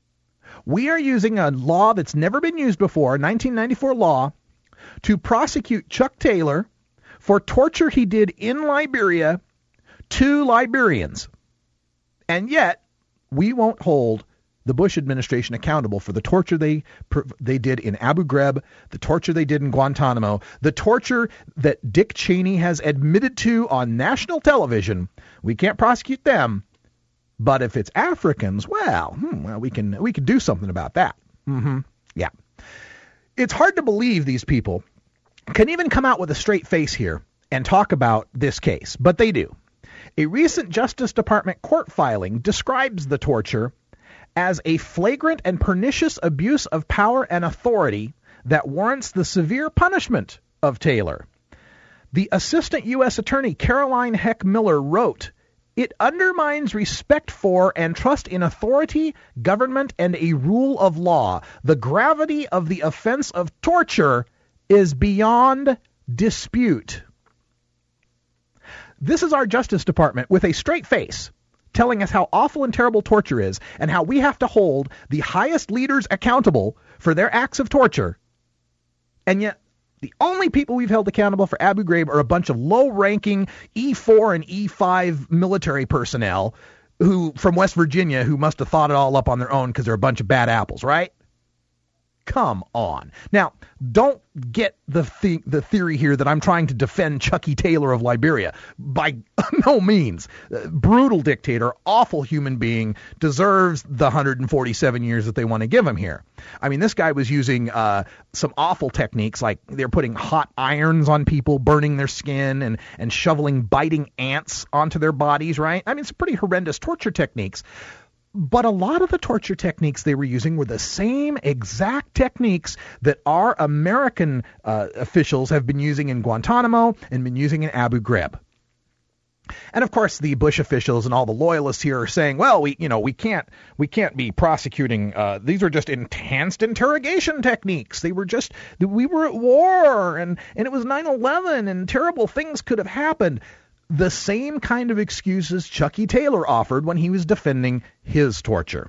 S2: We are using a law that's never been used before, a nineteen ninety-four law, to prosecute Chuck Taylor for torture he did in Liberia to Liberians. And yet, we won't hold the Bush administration accountable for the torture they they did in Abu Ghraib, the torture they did in Guantanamo, the torture that Dick Cheney has admitted to on national television. We can't prosecute them, but if it's Africans, well, hmm, well we can we can do something about that. Mm-hmm. Yeah, it's hard to believe these people can even come out with a straight face here and talk about this case, but they do. A recent Justice Department court filing describes the torture as a flagrant and pernicious abuse of power and authority that warrants the severe punishment of Taylor. The Assistant U S Attorney Caroline Heck Miller wrote, "It undermines respect for and trust in authority, government, and a rule of law. The gravity of the offense of torture is beyond dispute." This is our Justice Department with a straight face, telling us how awful and terrible torture is and how we have to hold the highest leaders accountable for their acts of torture. And yet, the only people we've held accountable for Abu Ghraib are a bunch of low-ranking E four and E five military personnel who from West Virginia who must have thought it all up on their own because they're a bunch of bad apples, right? Come on. Now, don't get the th- the theory here that I'm trying to defend Chucky Taylor of Liberia. By no means. Uh, brutal dictator, awful human being, deserves the one hundred forty-seven years that they want to give him here. I mean, this guy was using uh, some awful techniques, like they're putting hot irons on people, burning their skin, and, and shoveling biting ants onto their bodies, right? I mean, it's pretty horrendous torture techniques. But a lot of the torture techniques they were using were the same exact techniques that our American uh, officials have been using in Guantanamo and been using in Abu Ghraib. And of course, the Bush officials and all the loyalists here are saying, well, we, you know, we can't, we can't be prosecuting. Uh, these are just enhanced interrogation techniques. They were just, we were at war, and, and it was nine eleven, and terrible things could have happened. The same kind of excuses Chucky Taylor offered when he was defending his torture.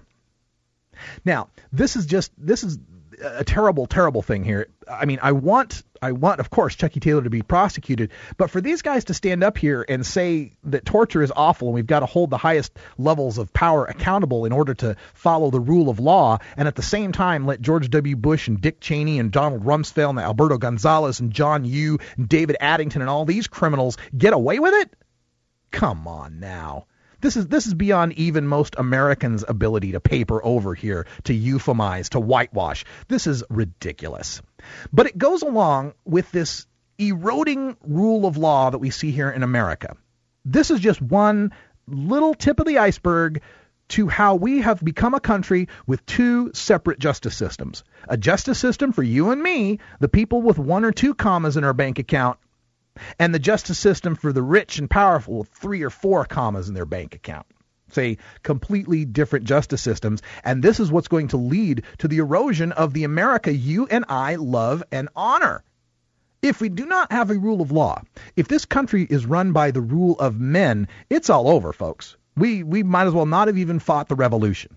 S2: Now, this is just, this is a terrible, terrible thing here. I mean, I want, I want, of course, Chucky Taylor to be prosecuted, but for these guys to stand up here and say that torture is awful and we've got to hold the highest levels of power accountable in order to follow the rule of law, and at the same time let George W. Bush and Dick Cheney and Donald Rumsfeld and Alberto Gonzales and John Yoo and David Addington and all these criminals get away with it? Come on now. This is this is beyond even most Americans' ability to paper over here, to euphemize, to whitewash. This is ridiculous. But it goes along with this eroding rule of law that we see here in America. This is just one little tip of the iceberg to how we have become a country with two separate justice systems. A justice system for you and me, the people with one or two commas in our bank account, and the justice system for the rich and powerful with three or four commas in their bank account. Say completely different justice systems, and this is what's going to lead to the erosion of the America you and I love and honor. If we do not have a rule of law, if this country is run by the rule of men, it's all over, folks. We we might as well not have even fought the revolution.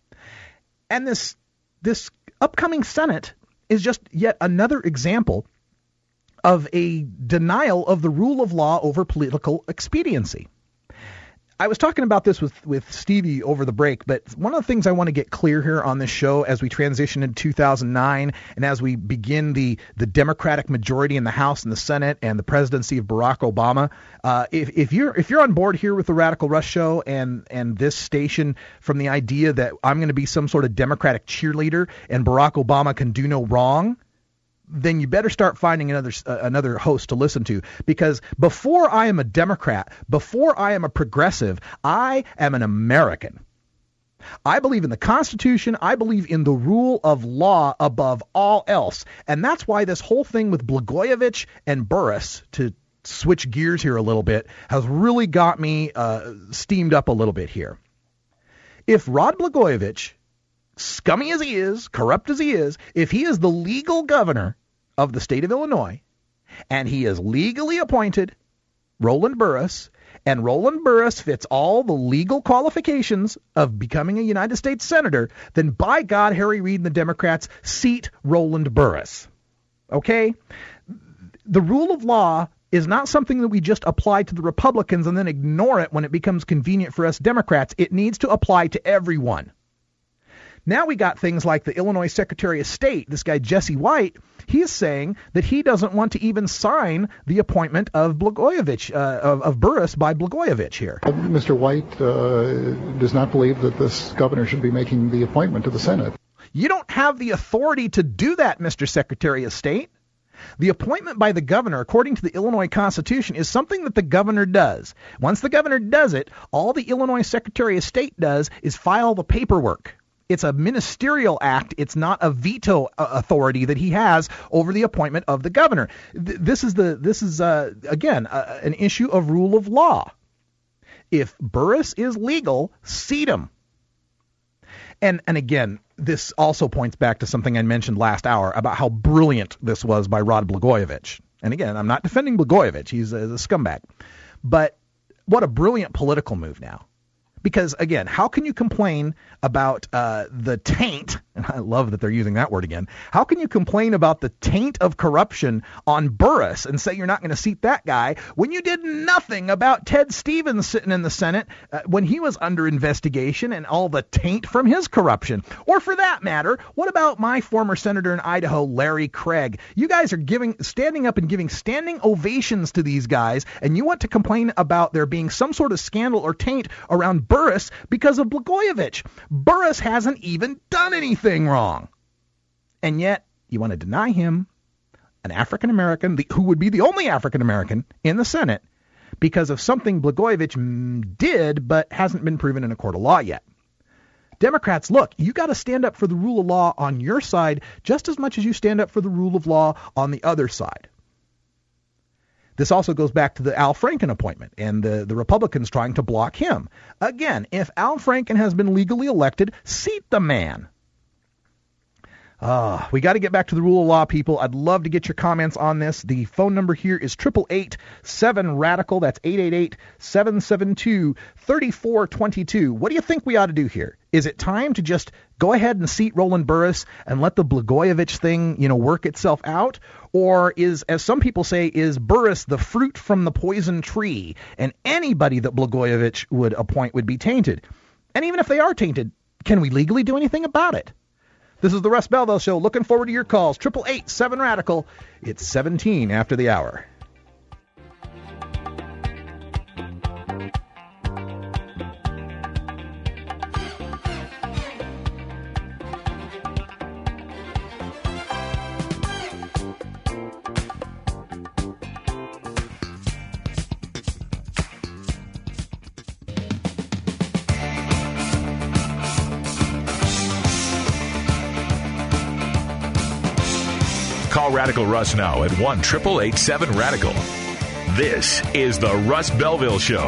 S2: And this this upcoming Senate is just yet another example of a denial of the rule of law over political expediency. I was talking about this with, with Stevie over the break, but one of the things I want to get clear here on this show as we transition into two thousand nine and as we begin the, the Democratic majority in the House and the Senate and the presidency of Barack Obama, uh, if, if you're if you're on board here with the Radical Rush Show and, and this station from the idea that I'm going to be some sort of Democratic cheerleader and Barack Obama can do no wrong, then you better start finding another uh, another host to listen to, because before I am a Democrat, before I am a progressive, I am an American. I believe in the Constitution. I believe in the rule of law above all else. And that's why this whole thing with Blagojevich and Burris, to switch gears here a little bit, has really got me uh, steamed up a little bit here. If Rod Blagojevich, scummy as he is, corrupt as he is, if he is the legal governor of the state of Illinois, and he is legally appointed Roland Burris, and Roland Burris fits all the legal qualifications of becoming a United States Senator, then by God, Harry Reid and the Democrats seat Roland Burris. Okay? The rule of law is not something that we just apply to the Republicans and then ignore it when it becomes convenient for us Democrats. It needs to apply to everyone. Now we got things like the Illinois Secretary of State, this guy Jesse White. He is saying that he doesn't want to even sign the appointment of Blagojevich, uh, of, of Burris by Blagojevich here.
S20: Mister White uh, does not believe that this governor should be making the appointment to the Senate.
S2: You don't have the authority to do that, Mister Secretary of State. The appointment by the governor, according to the Illinois Constitution, is something that the governor does. Once the governor does it, all the Illinois Secretary of State does is file the paperwork. It's a ministerial act. It's not a veto authority that he has over the appointment of the governor. Th- this is the this is uh, again uh, an issue of rule of law. If Burris is legal, seat him. And and again, this also points back to something I mentioned last hour about how brilliant this was by Rod Blagojevich. And again, I'm not defending Blagojevich. He's a, a scumbag. But what a brilliant political move now. Because, again, how can you complain about uh, the taint, and I love that they're using that word again, how can you complain about the taint of corruption on Burris and say you're not going to seat that guy when you did nothing about Ted Stevens sitting in the Senate uh, when he was under investigation and all the taint from his corruption? Or for that matter, what about my former senator in Idaho, Larry Craig? You guys are giving, standing up and giving standing ovations to these guys, and you want to complain about there being some sort of scandal or taint around Burris because of Blagojevich. Burris hasn't even done anything wrong. And yet, you want to deny him, an African-American, who would be the only African-American in the Senate, because of something Blagojevich did but hasn't been proven in a court of law yet. Democrats, look, you got to stand up for the rule of law on your side just as much as you stand up for the rule of law on the other side. This also goes back to the Al Franken appointment and the, the Republicans trying to block him. Again, if Al Franken has been legally elected, seat the man. Uh, we got to get back to the rule of law, people. I'd love to get your comments on this. The phone number here is eight eight eight, seven, radical. That's eight eight eight, seven seven two, three four two two. What do you think we ought to do here? Is it time to just go ahead and seat Roland Burris and let the Blagojevich thing, you know, work itself out? Or is, as some people say, is Burris the fruit from the poison tree, and anybody that Blagojevich would appoint would be tainted? And even if they are tainted, can we legally do anything about it? This is the Russ Belville Show. Looking forward to your calls. eight eight eight, seven, radical. It's seventeen after the hour.
S1: Call Radical Russ now at one eight eight eight, seven, radical. This is the Russ Belville Show.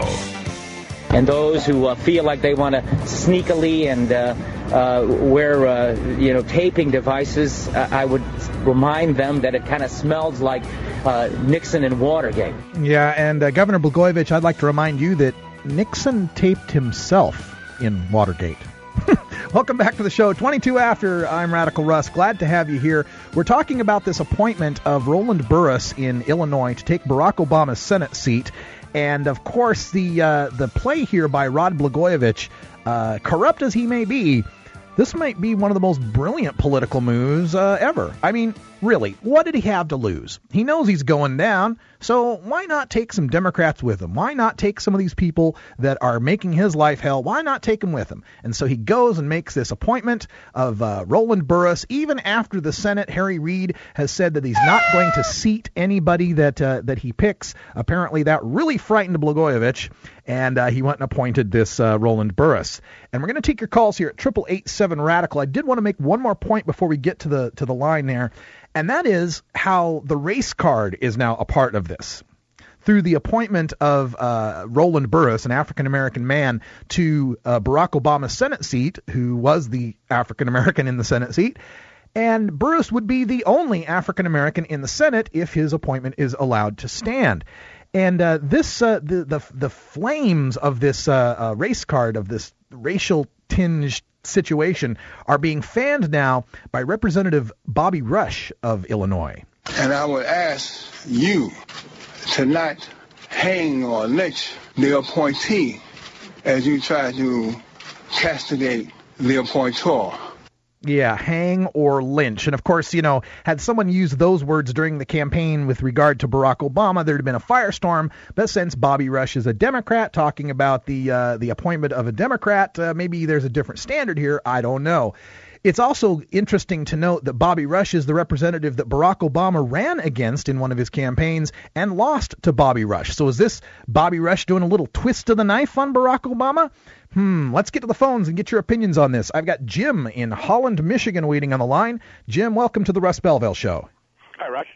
S12: And those who uh, feel like they want to sneakily and uh, uh, wear, uh, you know, taping devices, uh, I would remind them that it kind of smells like uh, Nixon and Watergate.
S2: Yeah, and uh, Governor Blagojevich, I'd like to remind you that Nixon taped himself in Watergate. Welcome back to the show. twenty-two after. I'm Radical Russ. Glad to have you here. We're talking about this appointment of Roland Burris in Illinois to take Barack Obama's Senate seat. And, of course, the uh, the play here by Rod Blagojevich, uh, corrupt as he may be, this might be one of the most brilliant political moves uh, ever. I mean, really, what did he have to lose? He knows he's going down, so why not take some Democrats with him? Why not take some of these people that are making his life hell? Why not take them with him? And so he goes and makes this appointment of uh, Roland Burris, even after the Senate, Harry Reid, has said that he's not going to seat anybody that uh, that he picks. Apparently that really frightened Blagojevich, and uh, he went and appointed this uh, Roland Burris. And we're going to take your calls here at eight eight eight, seven, radical. I did want to make one more point before we get to the to the line there. And that is how the race card is now a part of this. Through the appointment of uh, Roland Burris, an African-American man, to uh, Barack Obama's Senate seat, who was the African-American in the Senate seat. And Burris would be the only African-American in the Senate if his appointment is allowed to stand. And uh, this, uh, the, the the flames of this uh, uh, race card, of this racial tinged situation, are being fanned now by Representative Bobby Rush of Illinois.
S21: And I would ask you to not hang or lynch the appointee as you try to castigate the appointor.
S2: Yeah, hang or lynch. And of course, you know, had someone used those words during the campaign with regard to Barack Obama, there'd have been a firestorm. But since Bobby Rush is a Democrat, talking about the uh, the appointment of a Democrat, uh, maybe there's a different standard here. I don't know. It's also interesting to note that Bobby Rush is the representative that Barack Obama ran against in one of his campaigns and lost to Bobby Rush. So is this Bobby Rush doing a little twist of the knife on Barack Obama? Hmm, let's get to the phones and get your opinions on this. I've got Jim in Holland, Michigan waiting on the line. Jim, welcome to the Russ Belville Show.
S22: Hi, Rush.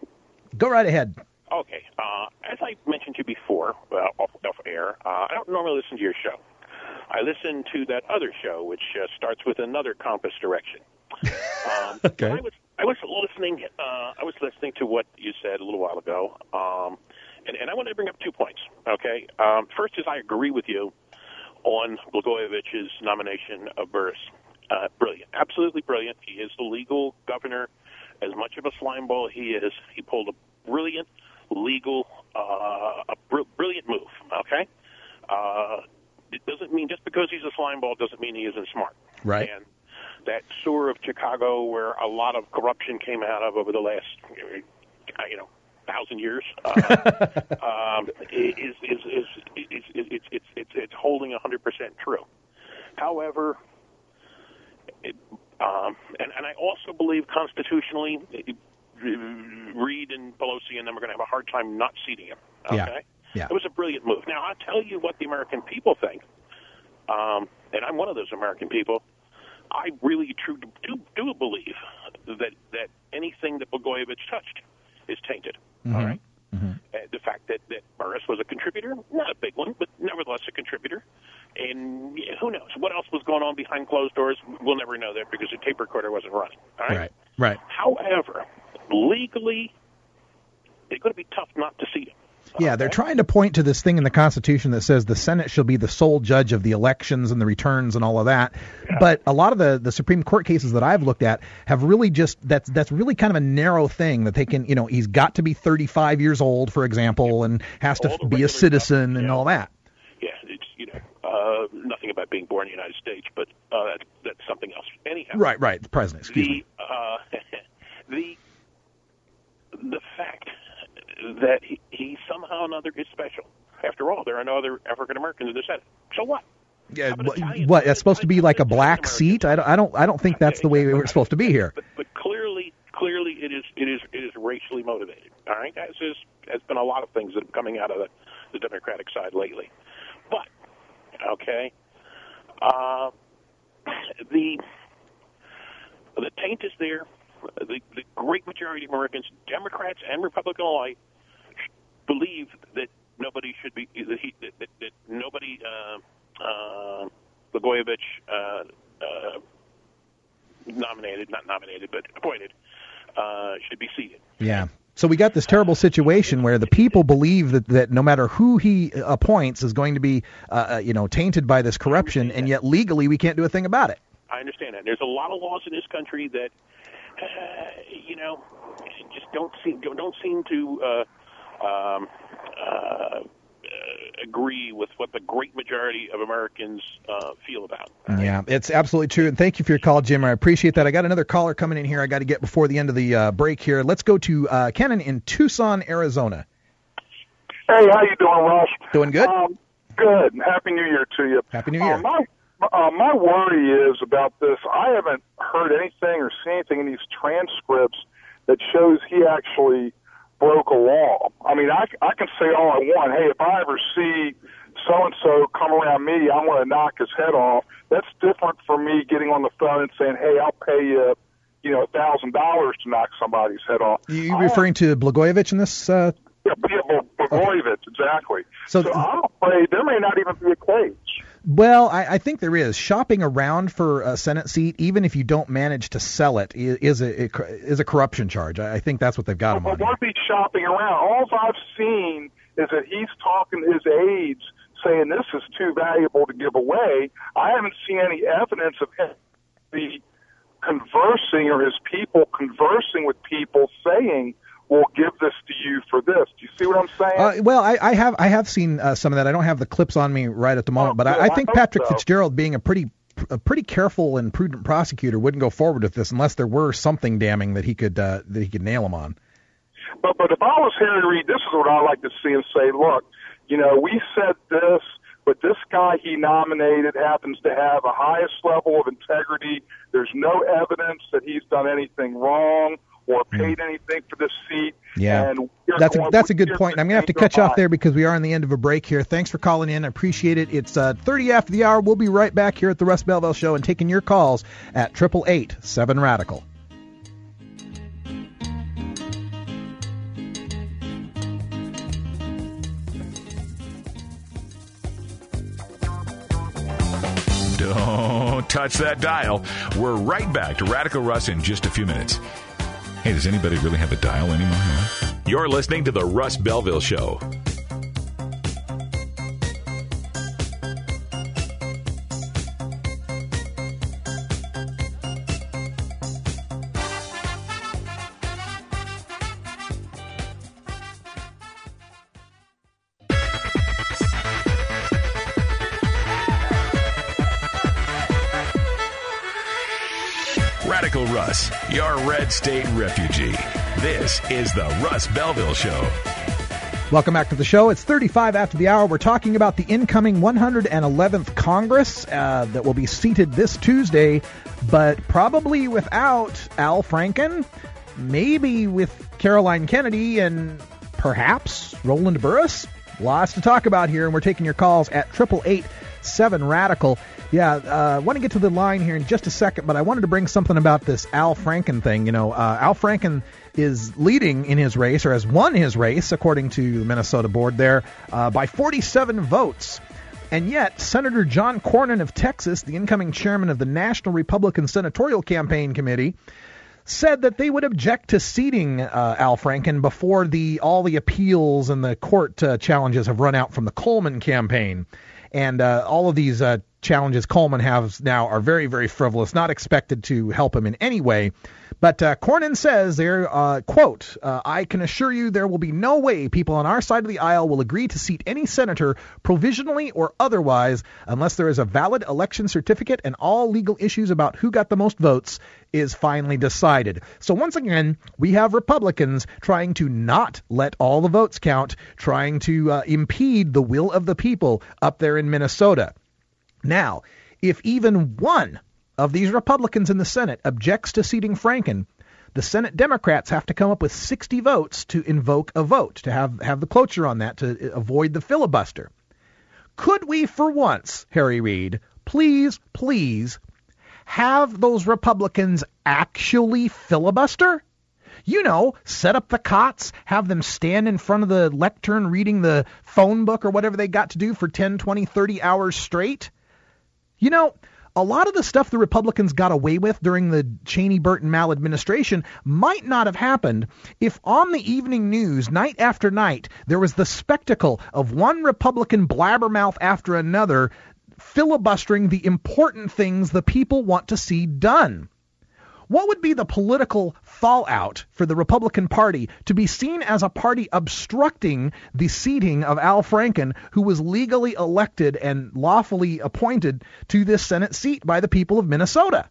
S2: Go right ahead.
S22: Okay. Uh, as I mentioned to you before, well, off, off air, uh, I don't normally listen to your show. I listen to that other show, which uh, starts with another compass direction. Um,
S2: okay.
S22: I was I was listening. Uh, I was listening to what you said a little while ago, um, and, and I want to bring up two points. Okay. Um, first is I agree with you on Blagojevich's nomination of Burris. Uh, brilliant, absolutely brilliant. He is the legal governor. As much of a slimeball he is, he pulled a brilliant legal, uh, a br- brilliant move. Okay. Uh, It doesn't mean just because he's a slimeball doesn't mean he isn't smart.
S2: Right.
S22: And that sewer of Chicago, where a lot of corruption came out of over the last, you know, thousand years, uh, um, is, is, is, is, is it's it's it's it's holding a hundred percent true. However, it, um, and and I also believe constitutionally, it, Reid and Pelosi and them are going to have a hard time not seating him. Okay.
S2: Yeah. Yeah.
S22: It was a brilliant move. Now, I'll tell you what the American people think, um, and I'm one of those American people. I really true, do, do believe that, that anything that Blagojevich touched is tainted.
S2: Mm-hmm.
S22: All right?
S2: Mm-hmm.
S22: And the fact that, that Burris was a contributor, not a big one, but nevertheless a contributor. And yeah, who knows? What else was going on behind closed doors? We'll never know that because the tape recorder wasn't running. All right?
S2: Right, right.
S22: However, legally, it's going to be tough not to see them.
S2: Yeah, they're trying to point to this thing in the Constitution that says the Senate shall be the sole judge of the elections and the returns and all of that. Yeah. But a lot of the, the Supreme Court cases that I've looked at have really just, that's that's really kind of a narrow thing that they can, you know, he's got to be thirty-five years old, for example, and has to be a citizen and
S22: yeah.
S2: all that.
S22: Yeah, it's, you know, uh, nothing about being born in the United States, but uh, that's, that's something else. Anyhow.
S2: Right, right, the president, excuse
S22: the,
S2: me.
S22: Uh, the, the fact that he, he somehow or another is special. After all, there are no other African Americans in the Senate. So what?
S2: Yeah, what, what? It's supposed to be like a black seat? I don't, I don't, I don't think that's the way we're supposed to be here.
S22: But, but clearly, clearly, it is, it is, it is racially motivated. All right, as is, has been a lot of things that are coming out of the, the Democratic side lately. But okay, uh, the the taint is there. The, the great majority of Americans, Democrats and Republicans alike, believe that nobody should be that, he, that, that, that nobody uh, uh, Blagojevich uh, uh, nominated, not nominated, but appointed, uh, should be seated.
S2: Yeah. So we got this terrible situation where the people believe that, that no matter who he appoints is going to be, uh, you know, tainted by this corruption, and yet legally we can't do a thing about it.
S22: I understand that. There's a lot of laws in this country that, uh, you know, just don't seem don't seem to uh, um, uh, agree with what the great majority of Americans uh, feel about.
S2: Yeah, it's absolutely true. And thank you for your call, Jim. I appreciate that. I got another caller coming in here I got to get before the end of the uh, break here. Let's go to uh, Kenan in Tucson, Arizona.
S4: Hey, how you doing, Ross?
S2: Doing good.
S4: Um, good. Happy New Year to you.
S2: Happy New Year.
S4: Uh, my uh, my worry is about this. I haven't heard anything or seen anything in these transcripts that shows he actually broke a law. I mean, I, I can say all I want. Hey, if I ever see so-and-so come around me, I want to knock his head off. That's different from me getting on the phone and saying, hey, I'll pay you, you know, one thousand dollars to knock somebody's head off.
S2: Are you referring to Blagojevich in this? Uh...
S4: Yeah, Blagojevich, okay. Exactly.
S2: So,
S4: so I'm afraid there may not even be a case.
S2: Well, I, I think there is. Shopping around for a Senate seat, even if you don't manage to sell it, is a is a corruption charge. I think that's what they've got him
S4: well,
S2: on.
S4: But what be shopping around? All I've seen is that he's talking to his aides, saying this is too valuable to give away. I haven't seen any evidence of him be conversing or his people conversing with people saying, we'll give this to you for this. Do you see what I'm saying?
S2: Uh, well, I, I have I have seen uh, some of that. I don't have the clips on me right at the moment, oh, but I, I think I Patrick so. Fitzgerald, being a pretty a pretty careful and prudent prosecutor, wouldn't go forward with this unless there were something damning that he could uh, that he could nail him on.
S4: But but if I was Harry Reid, this is what I like to see and say, look, you know, we said this, but this guy he nominated happens to have a highest level of integrity. There's no evidence that he's done anything wrong or paid mm. anything for this seat.
S2: Yeah,
S4: and
S2: that's a, that's a good point. I'm going to have to catch off there because we are on the end of a break here. Thanks for calling in. I appreciate it. It's uh, thirty after the hour. We'll be right back here at the Russ Belville Show and taking your calls at eight eight eight, seven radical.
S1: Don't touch that dial. We're right back to Radical Russ in just a few minutes. Hey, does anybody really have a dial anymore? Huh? You're listening to the Russ Belville Show. Radical Russ, your red state refugee. This is the Russ Belville Show.
S2: Welcome back to the show. It's thirty-five after the hour. We're talking about the incoming one hundred eleventh Congress uh, that will be seated this Tuesday, but probably without Al Franken, maybe with Caroline Kennedy, and perhaps Roland Burris. Lots to talk about here, and we're taking your calls at eight eight eight, seven Radical. Yeah, I uh, want to get to the line here in just a second, but I wanted to bring something about this Al Franken thing. You know, uh, Al Franken is leading in his race, or has won his race, according to the Minnesota board there, uh, by forty-seven votes. And yet, Senator John Cornyn of Texas, the incoming chairman of the National Republican Senatorial Campaign Committee, said that they would object to seating uh, Al Franken before the all the appeals and the court uh, challenges have run out from the Coleman campaign. And uh, all of these uh, challenges Coleman has now are very, very frivolous, not expected to help him in any way. But uh, Cornyn says there, uh, quote, uh, I can assure you there will be no way people on our side of the aisle will agree to seat any senator provisionally or otherwise unless there is a valid election certificate and all legal issues about who got the most votes is finally decided. So once again, we have Republicans trying to not let all the votes count, trying to uh, impede the will of the people up there in Minnesota. Now, if even one of these Republicans in the Senate objects to seating Franken, the Senate Democrats have to come up with sixty votes to invoke a vote, to have, have the cloture on that, to avoid the filibuster. Could we, for once, Harry Reid, please, please, have those Republicans actually filibuster? You know, set up the cots, have them stand in front of the lectern reading the phone book or whatever they got to do for ten, twenty, thirty hours straight. You know, a lot of the stuff the Republicans got away with during the Cheney-Burton maladministration might not have happened if on the evening news, night after night, there was the spectacle of one Republican blabbermouth after another filibustering the important things the people want to see done. What would be the political fallout for the Republican Party to be seen as a party obstructing the seating of Al Franken, who was legally elected and lawfully appointed to this Senate seat by the people of Minnesota?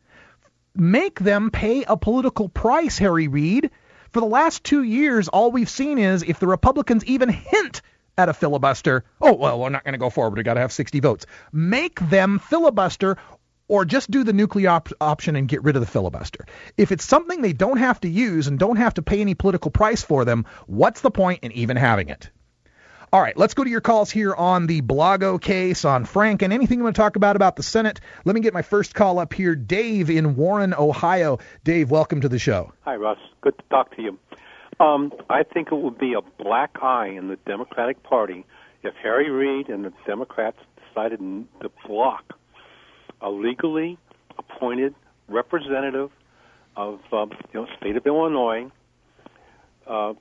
S2: Make them pay a political price, Harry Reid. For the last two years, all we've seen is if the Republicans even hint at a filibuster, oh, well, we're not going to go forward. We've got to have sixty votes. Make them filibuster, or just do the nuclear op- option and get rid of the filibuster. If it's something they don't have to use and don't have to pay any political price for them, what's the point in even having it? All right, let's go to your calls here on the Blago case, on Franken. Anything you want to talk about about the Senate? Let me get my first call up here. Dave in Warren, Ohio. Dave, welcome to the show.
S5: Hi, Russ. Good to talk to you. Um, I think it would be a black eye in the Democratic Party if Harry Reid and the Democrats decided to block a legally appointed representative of um, you know, state of Illinois uh,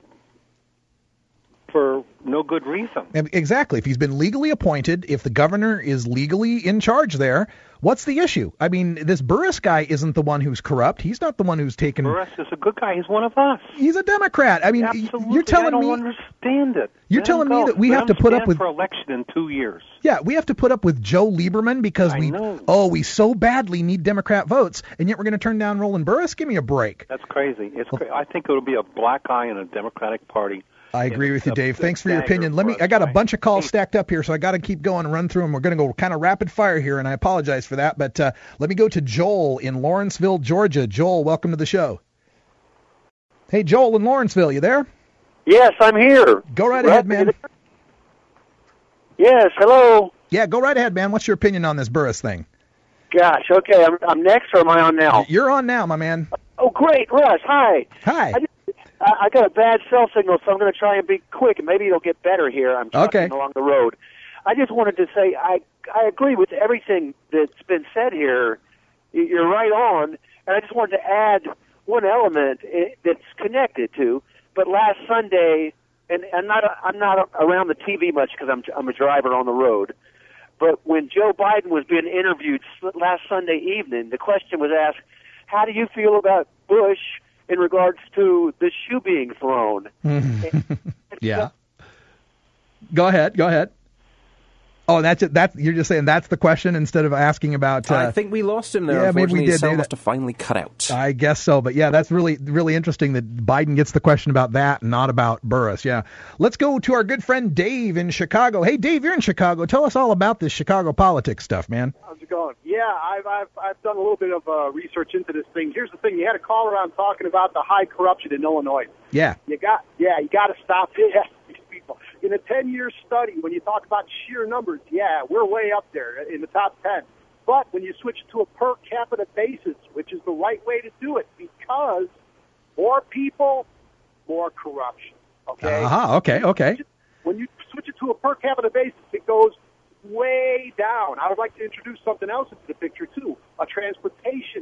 S5: for no good reason.
S2: Exactly. If he's been legally appointed, if the governor is legally in charge there, what's the issue? I mean, this Burris guy isn't the one who's corrupt. He's not the one who's taken...
S5: Burris is a good guy. He's one of us.
S2: He's a Democrat. I mean,
S5: Absolutely.
S2: you're telling
S5: I don't
S2: me...
S5: understand it.
S2: You're
S5: Let
S2: telling me
S5: go.
S2: that we
S5: Let
S2: have to
S5: him
S2: put
S5: stand
S2: up with...
S5: for election in two years.
S2: Yeah, we have to put up with Joe Lieberman because
S5: I
S2: we...
S5: know.
S2: Oh, we so badly need Democrat votes, and yet we're going to turn down Roland Burris? Give me a break.
S5: That's crazy. It's cra- I think it'll be a black eye in a Democratic Party.
S2: I agree with you, Dave. Thanks for your opinion. Let me. I got a bunch of calls stacked up here, so I got to keep going and run through them. We're going to go kind of rapid fire here, and I apologize for that. But uh, let me go to Joel in Lawrenceville, Georgia. Joel, welcome to the show. Hey, Joel in Lawrenceville, you there?
S6: Yes, I'm here.
S2: Go right ahead, man.
S6: Yes, hello.
S2: Yeah, go right ahead, man. What's your opinion on this Burris thing?
S6: Gosh, okay. I'm, I'm next, or am I on now?
S2: You're on now, my man.
S6: Oh, great, Russ. Hi.
S2: Hi.
S6: I just, I, I got a bad cell signal, so I'm going to try and be quick, and maybe it'll get better here. I'm trucking
S2: Okay.
S6: along the road. I just wanted to say I I agree with everything that's been said here. Y- You're right on, and I just wanted to add one element i- that's connected to. But last Sunday, and I'm not I'm not around the T V much because I'm I'm a driver on the road. But when Joe Biden was being interviewed s- last Sunday evening, the question was asked, "How do you feel about Bush in regards to the shoe being thrown?"
S2: Yeah. Go ahead. Go ahead. Oh, that's it. That you're just saying that's the question instead of asking about. Uh,
S3: I think we lost him there.
S2: Yeah, maybe
S3: Unfortunately,
S2: we did.
S3: His cell
S2: Maybe
S3: must
S2: that-
S3: have finally cut out.
S2: I guess so, but yeah, that's really really interesting that Biden gets the question about that, and not about Burris. Yeah, let's go to our good friend Dave in Chicago. Hey, Dave, you're in Chicago. Tell us all about this Chicago politics stuff, man.
S23: How's it going? Yeah, I've I've I've done a little bit of uh, research into this thing. Here's the thing: you had a caller on talking about the high corruption in Illinois.
S2: Yeah.
S23: You got yeah, you got to stop it. These people, In a ten-year study, when you talk about sheer numbers, yeah, we're way up there in the top ten. But when you switch to a per capita basis, which is the right way to do it, because more people, more corruption. Okay?
S2: Uh-huh, okay, okay.
S23: When you switch it to a per capita basis, it goes way down. I would like to introduce something else into the picture, too, a transportation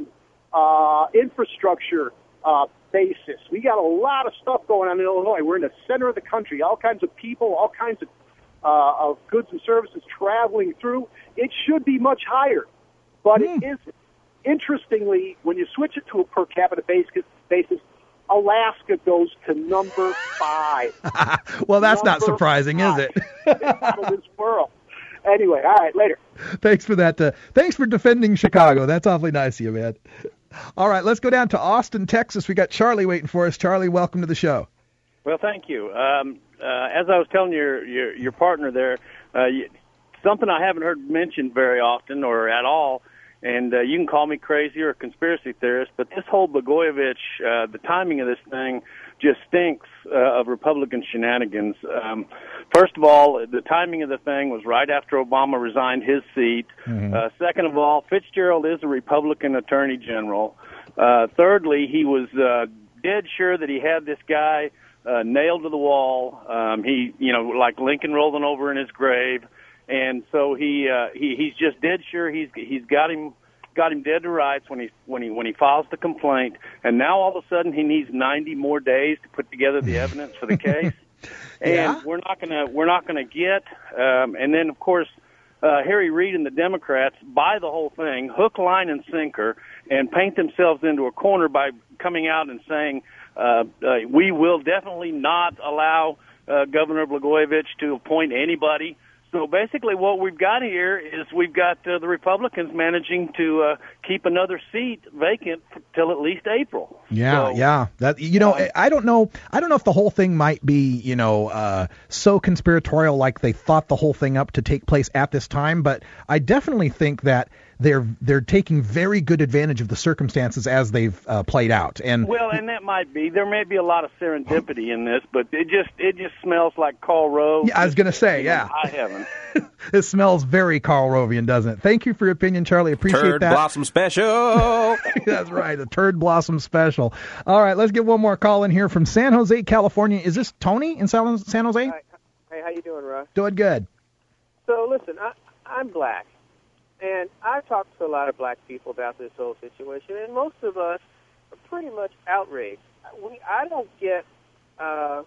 S23: uh, infrastructure uh, basis. We got a lot of stuff going on in Illinois. We're in the center of the country, all kinds of people, all kinds of, uh, of goods and services traveling through. It should be much higher, but mm. it isn't. Interestingly, when you switch it to a per capita basis, basis Alaska goes to number five.
S2: Well, that's
S23: number
S2: not surprising,
S23: five.
S2: is it?
S23: It's out of this world. Anyway, all right, later.
S2: Thanks for that. Uh, thanks for defending Chicago. That's awfully nice of you, man. All right, let's go down to Austin, Texas. We got Charlie waiting for us. Charlie, welcome to the show.
S7: Well, thank you. Um, uh, as I was telling your your, your partner there, uh, you, something I haven't heard mentioned very often or at all, and uh, you can call me crazy or a conspiracy theorist, but this whole Blagojevich, uh, the timing of this thing just stinks uh, of Republican shenanigans. Um, first of all, the timing of the thing was right after Obama resigned his seat. Mm-hmm. Uh, second of all, Fitzgerald is a Republican attorney general. Uh, thirdly, he was uh, dead sure that he had this guy uh, nailed to the wall. Um, he, you know, like Lincoln rolling over in his grave. And so he, uh, he he's just dead sure he's he's got him got him dead to rights when he when he when he files the complaint. And now all of a sudden he needs ninety more days to put together the evidence for the case. And
S2: yeah.
S7: we're not gonna we're not gonna get. Um, and then of course uh, Harry Reid and the Democrats buy the whole thing, hook, line, and sinker, and paint themselves into a corner by coming out and saying uh, uh, we will definitely not allow uh, Governor Blagojevich to appoint anybody. So basically what we've got here is we've got uh, the Republicans managing to uh, keep another seat vacant till at least April.
S2: Yeah,
S7: so,
S2: yeah. That you know, um, I don't know. I don't know if the whole thing might be, you know, uh, so conspiratorial, like they thought the whole thing up to take place at this time. But I definitely think that they're they're taking very good advantage of the circumstances as they've uh, played out. And
S7: well, and that might be there may be a lot of serendipity in this, but it just it just smells like Karl Rove.
S2: Yeah, I was going to say, yeah.
S7: I haven't.
S2: It smells very Karl Rovian, doesn't it? Thank you for your opinion, Charlie. Appreciate
S3: turd
S2: that.
S3: Turd Blossom Special.
S2: That's right, a Turd Blossom Special. All right, let's get one more call in here from San Jose, California. Is this Tony in San San Jose?
S8: Hi, hey, how you doing, Russ?
S2: Doing good.
S8: So listen, I, I'm black, and I've talked to a lot of black people about this whole situation, and most of us are pretty much outraged. We, I don't get, uh,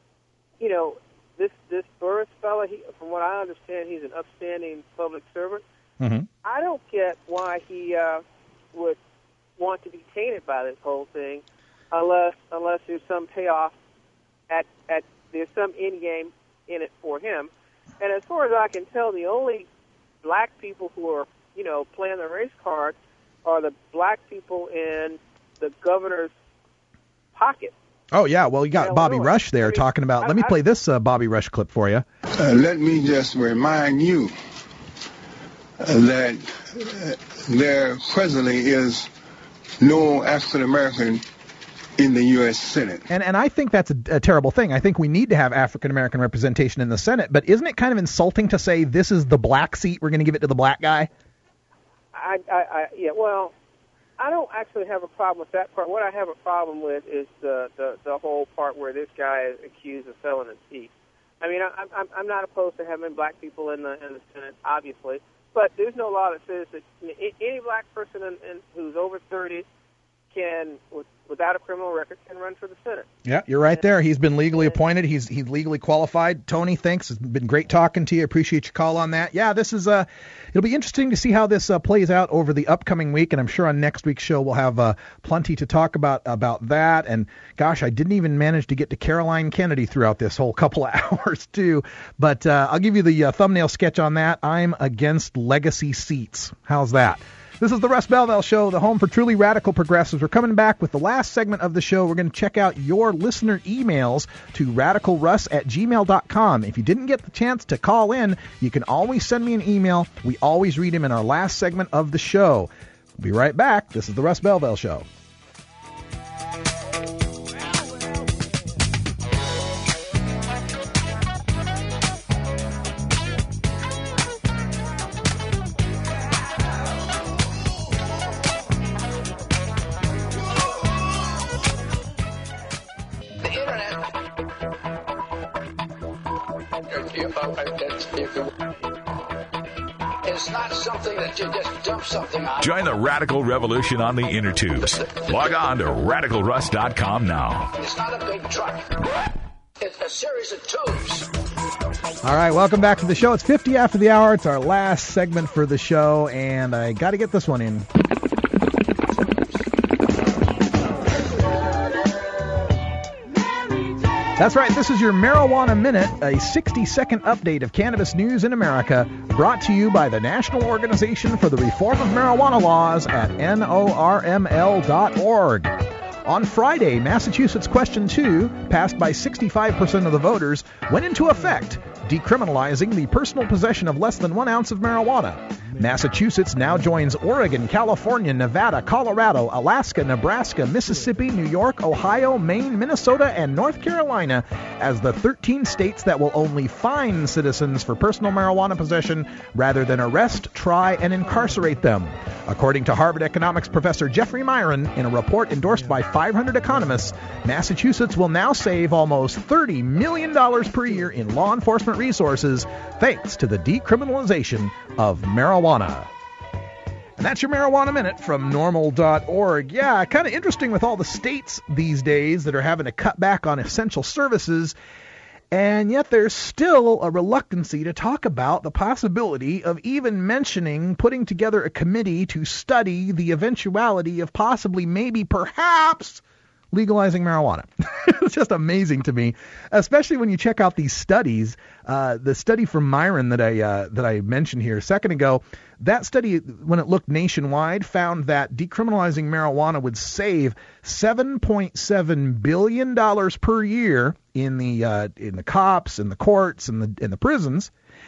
S8: you know, this this Burris fella. He, from what I understand, he's an upstanding public servant.
S2: Mm-hmm.
S8: I don't get why he uh, would want to be tainted by this whole thing, unless unless there's some payoff at at there's some end game in it for him. And as far as I can tell, the only black people who are, you know, playing the race card are the black people in the governor's pocket.
S2: Oh, yeah. Well, you got
S8: in
S2: Bobby
S8: Illinois.
S2: Rush there
S8: I mean,
S2: talking about.
S8: I,
S2: let me
S8: I,
S2: play this uh, Bobby Rush clip for you.
S21: Uh, let me just remind you uh, that uh, there presently is no African American in the U S Senate.
S2: And and I think that's a, a terrible thing. I think we need to have African American representation in the Senate. But isn't it kind of insulting to say this is the black seat, we're going to give it to the black guy?
S8: I, I, I, yeah, well, I don't actually have a problem with that part. What I have a problem with is the, the, the whole part where this guy is accused of selling a seat. I mean, I, I'm I'm not opposed to having black people in the in the Senate, obviously, but there's no law that says that any black person in, in, who's over thirty can, with, without a criminal record, can run for the Senate.
S2: Yeah, you're right there. He's been legally appointed. He's he's legally qualified. Tony, thanks. It's been great talking to you. Appreciate your call on that. Yeah, this is uh, it'll be interesting to see how this uh, plays out over the upcoming week, and I'm sure on next week's show we'll have uh, plenty to talk about about that. And gosh, I didn't even manage to get to Caroline Kennedy throughout this whole couple of hours too. But uh, I'll give you the uh, thumbnail sketch on that. I'm against legacy seats. How's that? This is the Russ Belville Show, the home for truly radical progressives. We're coming back with the last segment of the show. We're going to check out your listener emails to radicalruss at gmail dot com. If you didn't get the chance to call in, you can always send me an email. We always read them in our last segment of the show. We'll be right back. This is the Russ Belville Show.
S17: It's not something that you just dump something on.
S1: Join the radical revolution on the inner tubes. Log on to radical russ dot com now.
S17: It's not a big truck. It's a series of tubes.
S2: All right, welcome back to the show. It's fifty after the hour. It's our last segment for the show, and I got to get this one in. That's right. This is your Marijuana Minute, a sixty-second update of cannabis news in America, brought to you by the National Organization for the Reform of Marijuana Laws at N O R M L dot org. On Friday, Massachusetts Question two, passed by sixty-five percent of the voters, went into effect, decriminalizing the personal possession of less than one ounce of marijuana. Massachusetts now joins Oregon, California, Nevada, Colorado, Alaska, Nebraska, Mississippi, New York, Ohio, Maine, Minnesota, and North Carolina as the thirteen states that will only fine citizens for personal marijuana possession rather than arrest, try, and incarcerate them. According to Harvard economics professor Jeffrey Myron, in a report endorsed by five hundred economists, Massachusetts will now save almost thirty million dollars per year in law enforcement resources thanks to the decriminalization of marijuana. And that's your Marijuana Minute from normal dot org. Yeah, kind of interesting with all the states these days that are having to cut back on essential services, and yet there's still a reluctancy to talk about the possibility of even mentioning putting together a committee to study the eventuality of possibly, maybe, perhaps legalizing marijuana. It's just amazing to me, especially when you check out these studies. Uh, the study from Myron that I uh, that I mentioned here a second ago, that study, when it looked nationwide, found that decriminalizing marijuana would save seven point seven billion dollars per year in the uh, in the cops, in the courts, and the in the prisons,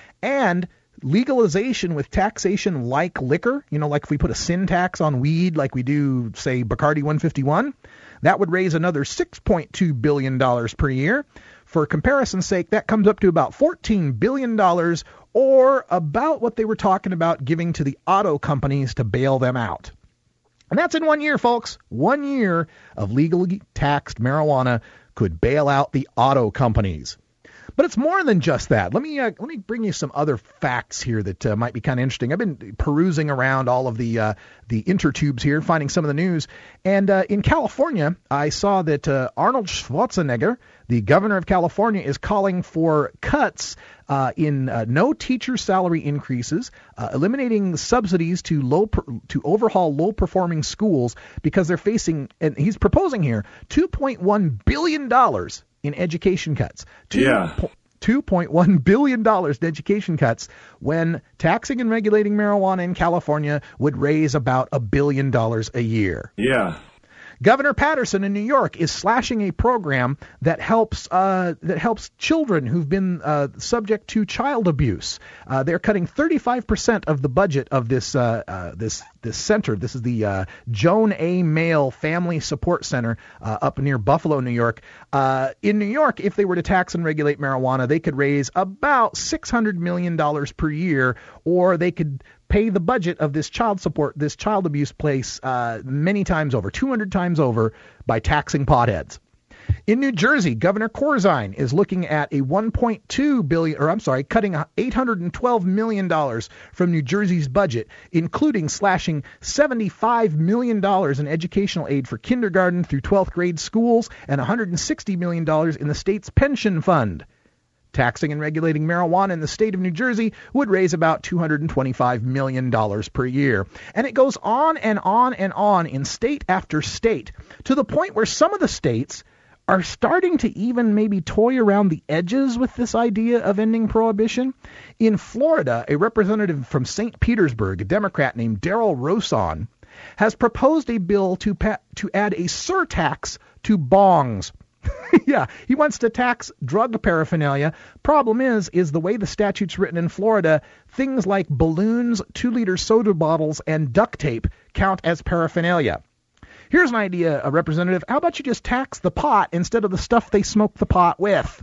S2: and legalization with taxation like liquor, you know, like if we put a sin tax on weed like we do, say, Bacardi one fifty-one, that would raise another six point two billion dollars per year. For comparison's sake, that comes up to about fourteen billion dollars, or about what they were talking about giving to the auto companies to bail them out. And that's in one year, folks. One year of legally taxed marijuana could bail out the auto companies. But it's more than just that. Let me uh, let me bring you some other facts here that uh, might be kind of interesting. I've been perusing around all of the uh, the intertubes here, finding some of the news. And uh, in California, I saw that uh, Arnold Schwarzenegger, the governor of California, is calling for cuts uh, in uh, no teacher salary increases, uh, eliminating subsidies to low per, to overhaul low performing schools because they're facing, and he's proposing here, two point one billion dollars in education cuts. Two, yeah. po- two point one billion dollars in education cuts, when taxing and regulating marijuana in California would raise about a billion dollars a year.
S9: Yeah.
S2: Governor Patterson in New York is slashing a program that helps uh, that helps children who've been uh, subject to child abuse. Uh, they're cutting thirty-five percent of the budget of this uh, uh, this this center. This is the uh, Joan A. Mail Family Support Center uh, up near Buffalo, New York. Uh, in New York, if they were to tax and regulate marijuana, they could raise about six hundred million dollars per year, or they could pay the budget of this child support, this child abuse place uh, many times over, two hundred times over, by taxing potheads. In New Jersey, Governor Corzine is looking at a one point two billion dollars, or I'm sorry, cutting eight hundred twelve million dollars from New Jersey's budget, including slashing seventy-five million dollars in educational aid for kindergarten through twelfth grade schools and one hundred sixty million dollars in the state's pension fund. Taxing and regulating marijuana in the state of New Jersey would raise about two hundred twenty-five million dollars per year. And it goes on and on and on in state after state, to the point where some of the states are starting to even maybe toy around the edges with this idea of ending prohibition. In Florida, a representative from Saint Petersburg, a Democrat named Darrell Roson, has proposed a bill to pa- to add a surtax to bongs. Yeah, he wants to tax drug paraphernalia. Problem is, is the way the statute's written in Florida, things like balloons, two-liter soda bottles, and duct tape count as paraphernalia. Here's an idea, a representative. How about you just tax the pot instead of the stuff they smoke the pot with?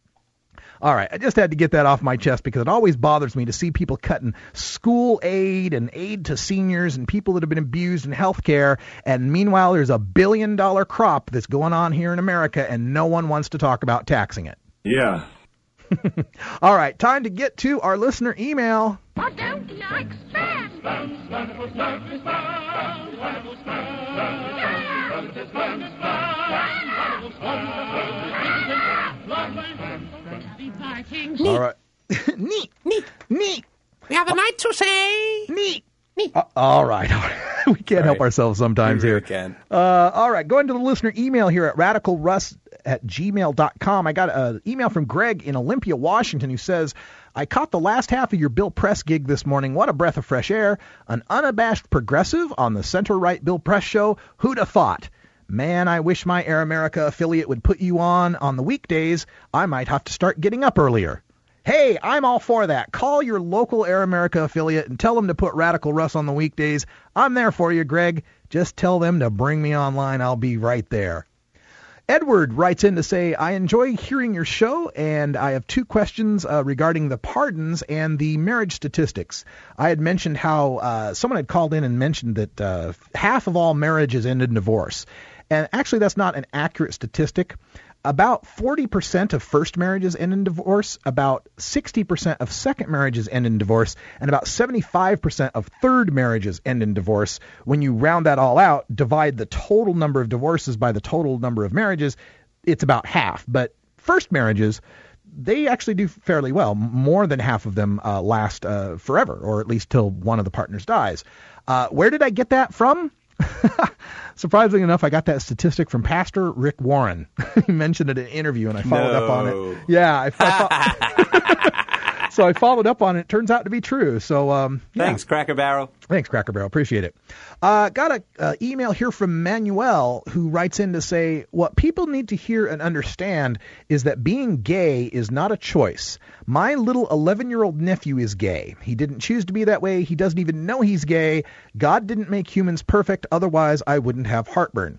S2: All right, I just had to get that off my chest because it always bothers me to see people cutting school aid and aid to seniors and people that have been abused in health care, and meanwhile there's a billion-dollar crop that's going on here in America and no one wants to talk about taxing it.
S9: Yeah.
S2: All right, time to get to our listener email.
S9: I don't like spam. Spam, spam, spam, spam, spam, spam.
S2: All right. Neat. Neat. Neat.
S9: We have a night to say.
S2: Neat. Neat. Uh, all right. We can't
S3: Sorry.
S2: help ourselves sometimes
S3: We really
S2: here.
S3: can.
S2: Uh, all right. Going to the listener email here at radical russ at gmail dot com. I got an email from Greg in Olympia, Washington, who says, I caught the last half of your Bill Press gig this morning. What a breath of fresh air. An unabashed progressive on the center-right Bill Press show. Who'd have thought? Man, I wish my Air America affiliate would put you on on the weekdays. I might have to start getting up earlier. Hey, I'm all for that. Call your local Air America affiliate and tell them to put Radical Russ on the weekdays. I'm there for you, Greg. Just tell them to bring me online. I'll be right there. Edward writes in to say, I enjoy hearing your show, and I have two questions uh, regarding the pardons and the marriage statistics. I had mentioned how uh, someone had called in and mentioned that uh, half of all marriages end in divorce. And actually, that's not an accurate statistic. About forty percent of first marriages end in divorce, about sixty percent of second marriages end in divorce, and about seventy-five percent of third marriages end in divorce. When you round that all out, divide the total number of divorces by the total number of marriages, it's about half. But first marriages, they actually do fairly well. More than half of them uh, last uh, forever, or at least till one of the partners dies. Uh, where did I get that from? Surprisingly enough, I got that statistic from Pastor Rick Warren. He mentioned it in an interview, and I followed
S3: no.
S2: up on it. Yeah, I, I so I followed up on it. It turns out to be true. So um, yeah.
S3: Thanks, Cracker Barrel.
S2: Thanks, Cracker Barrel. Appreciate it. Uh, got an uh, email here from Manuel, who writes in to say, what people need to hear and understand is that being gay is not a choice. My little eleven-year-old nephew is gay. He didn't choose to be that way. He doesn't even know he's gay. God didn't make humans perfect. Otherwise, I wouldn't have heartburn.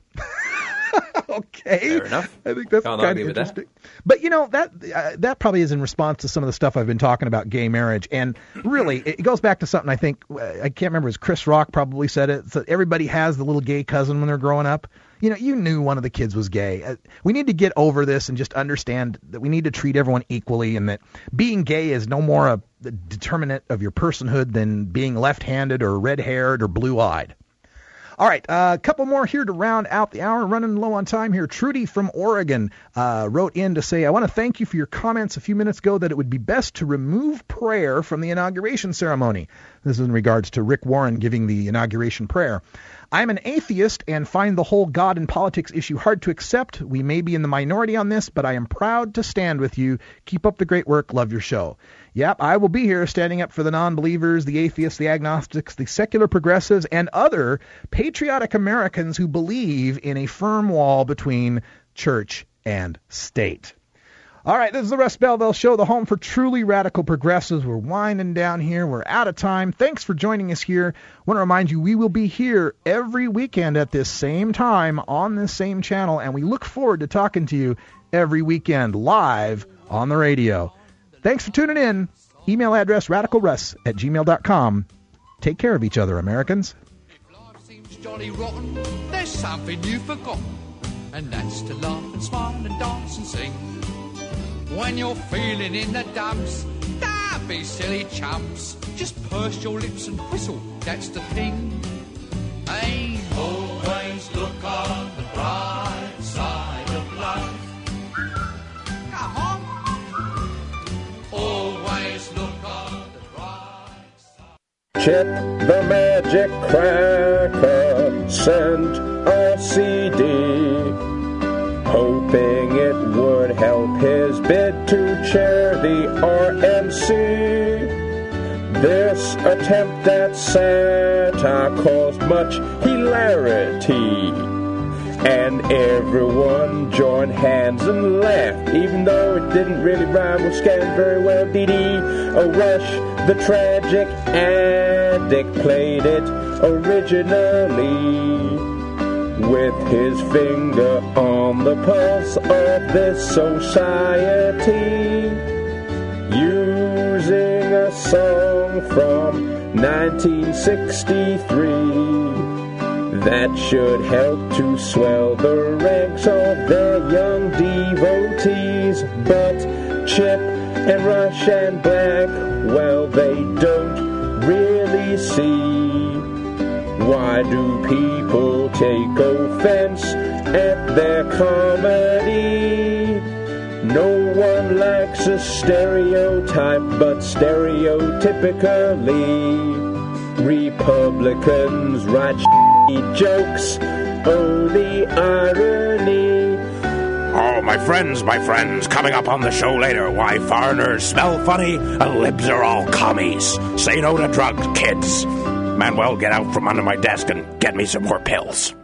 S2: Okay.
S3: Fair enough.
S2: I think that's
S3: Can't
S2: kind
S3: argue
S2: of
S3: with that.
S2: interesting. But, you know, that uh, that probably is in response to some of the stuff I've been talking about gay marriage. And really, it goes back to something I think, uh, I can't remember, it was Chris Rock probably said it. So everybody has the little gay cousin when they're growing up. You know, you knew one of the kids was gay. Uh, we need to get over this and just understand that we need to treat everyone equally, and that being gay is no more a, a determinant of your personhood than being left-handed or red-haired or blue-eyed. All right, a uh, couple more here to round out the hour. Running low on time here. Trudy from Oregon uh, wrote in to say, I want to thank you for your comments a few minutes ago that it would be best to remove prayer from the inauguration ceremony. This is in regards to Rick Warren giving the inauguration prayer. I'm an atheist and find the whole God and politics issue hard to accept. We may be in the minority on this, but I am proud to stand with you. Keep up the great work. Love your show. Yep, I will be here standing up for the non-believers, the atheists, the agnostics, the secular progressives, and other patriotic Americans who believe in a firm wall between church and state. All right, this is the Russ Belville Show, the home for truly radical progressives. We're winding down here. We're out of time. Thanks for joining us here. I want to remind you, we will be here every weekend at this same time on this same channel, and we look forward to talking to you every weekend live on the radio. Thanks for tuning in. Email address radicalruss at gmail dot com. Take care of each other, Americans.
S11: If life seems jolly rotten, there's something you've forgotten, and that's to laugh and smile and dance and sing. When you're feeling in the dumps, don't be silly chumps. Just purse your lips and whistle, that's the thing. Hey, always look on the bright side of life. Come on. Always look on the bright side.
S13: Chip the Magic Cracker sent a C D, hoping it would help his bid to chair the R N C. This attempt at satire caused much hilarity, and everyone joined hands and laughed, even though it didn't really rhyme with scam very well. Dee Dee Rush, the tragic addict, played it originally, with his finger on the pulse of this society, using a song from nineteen sixty-three that should help to swell the ranks of their young devotees. But Chip And Rush and Black, well, they don't really see. Why do people take offense at their comedy? No one likes a stereotype, but stereotypically Republicans write shitty jokes. Oh, the irony.
S14: Oh, my friends, my friends, coming up on the show later, why foreigners smell funny and libs are all commies. Say no to drugs, kids. Manuel, get out from under my desk and get me some more pills.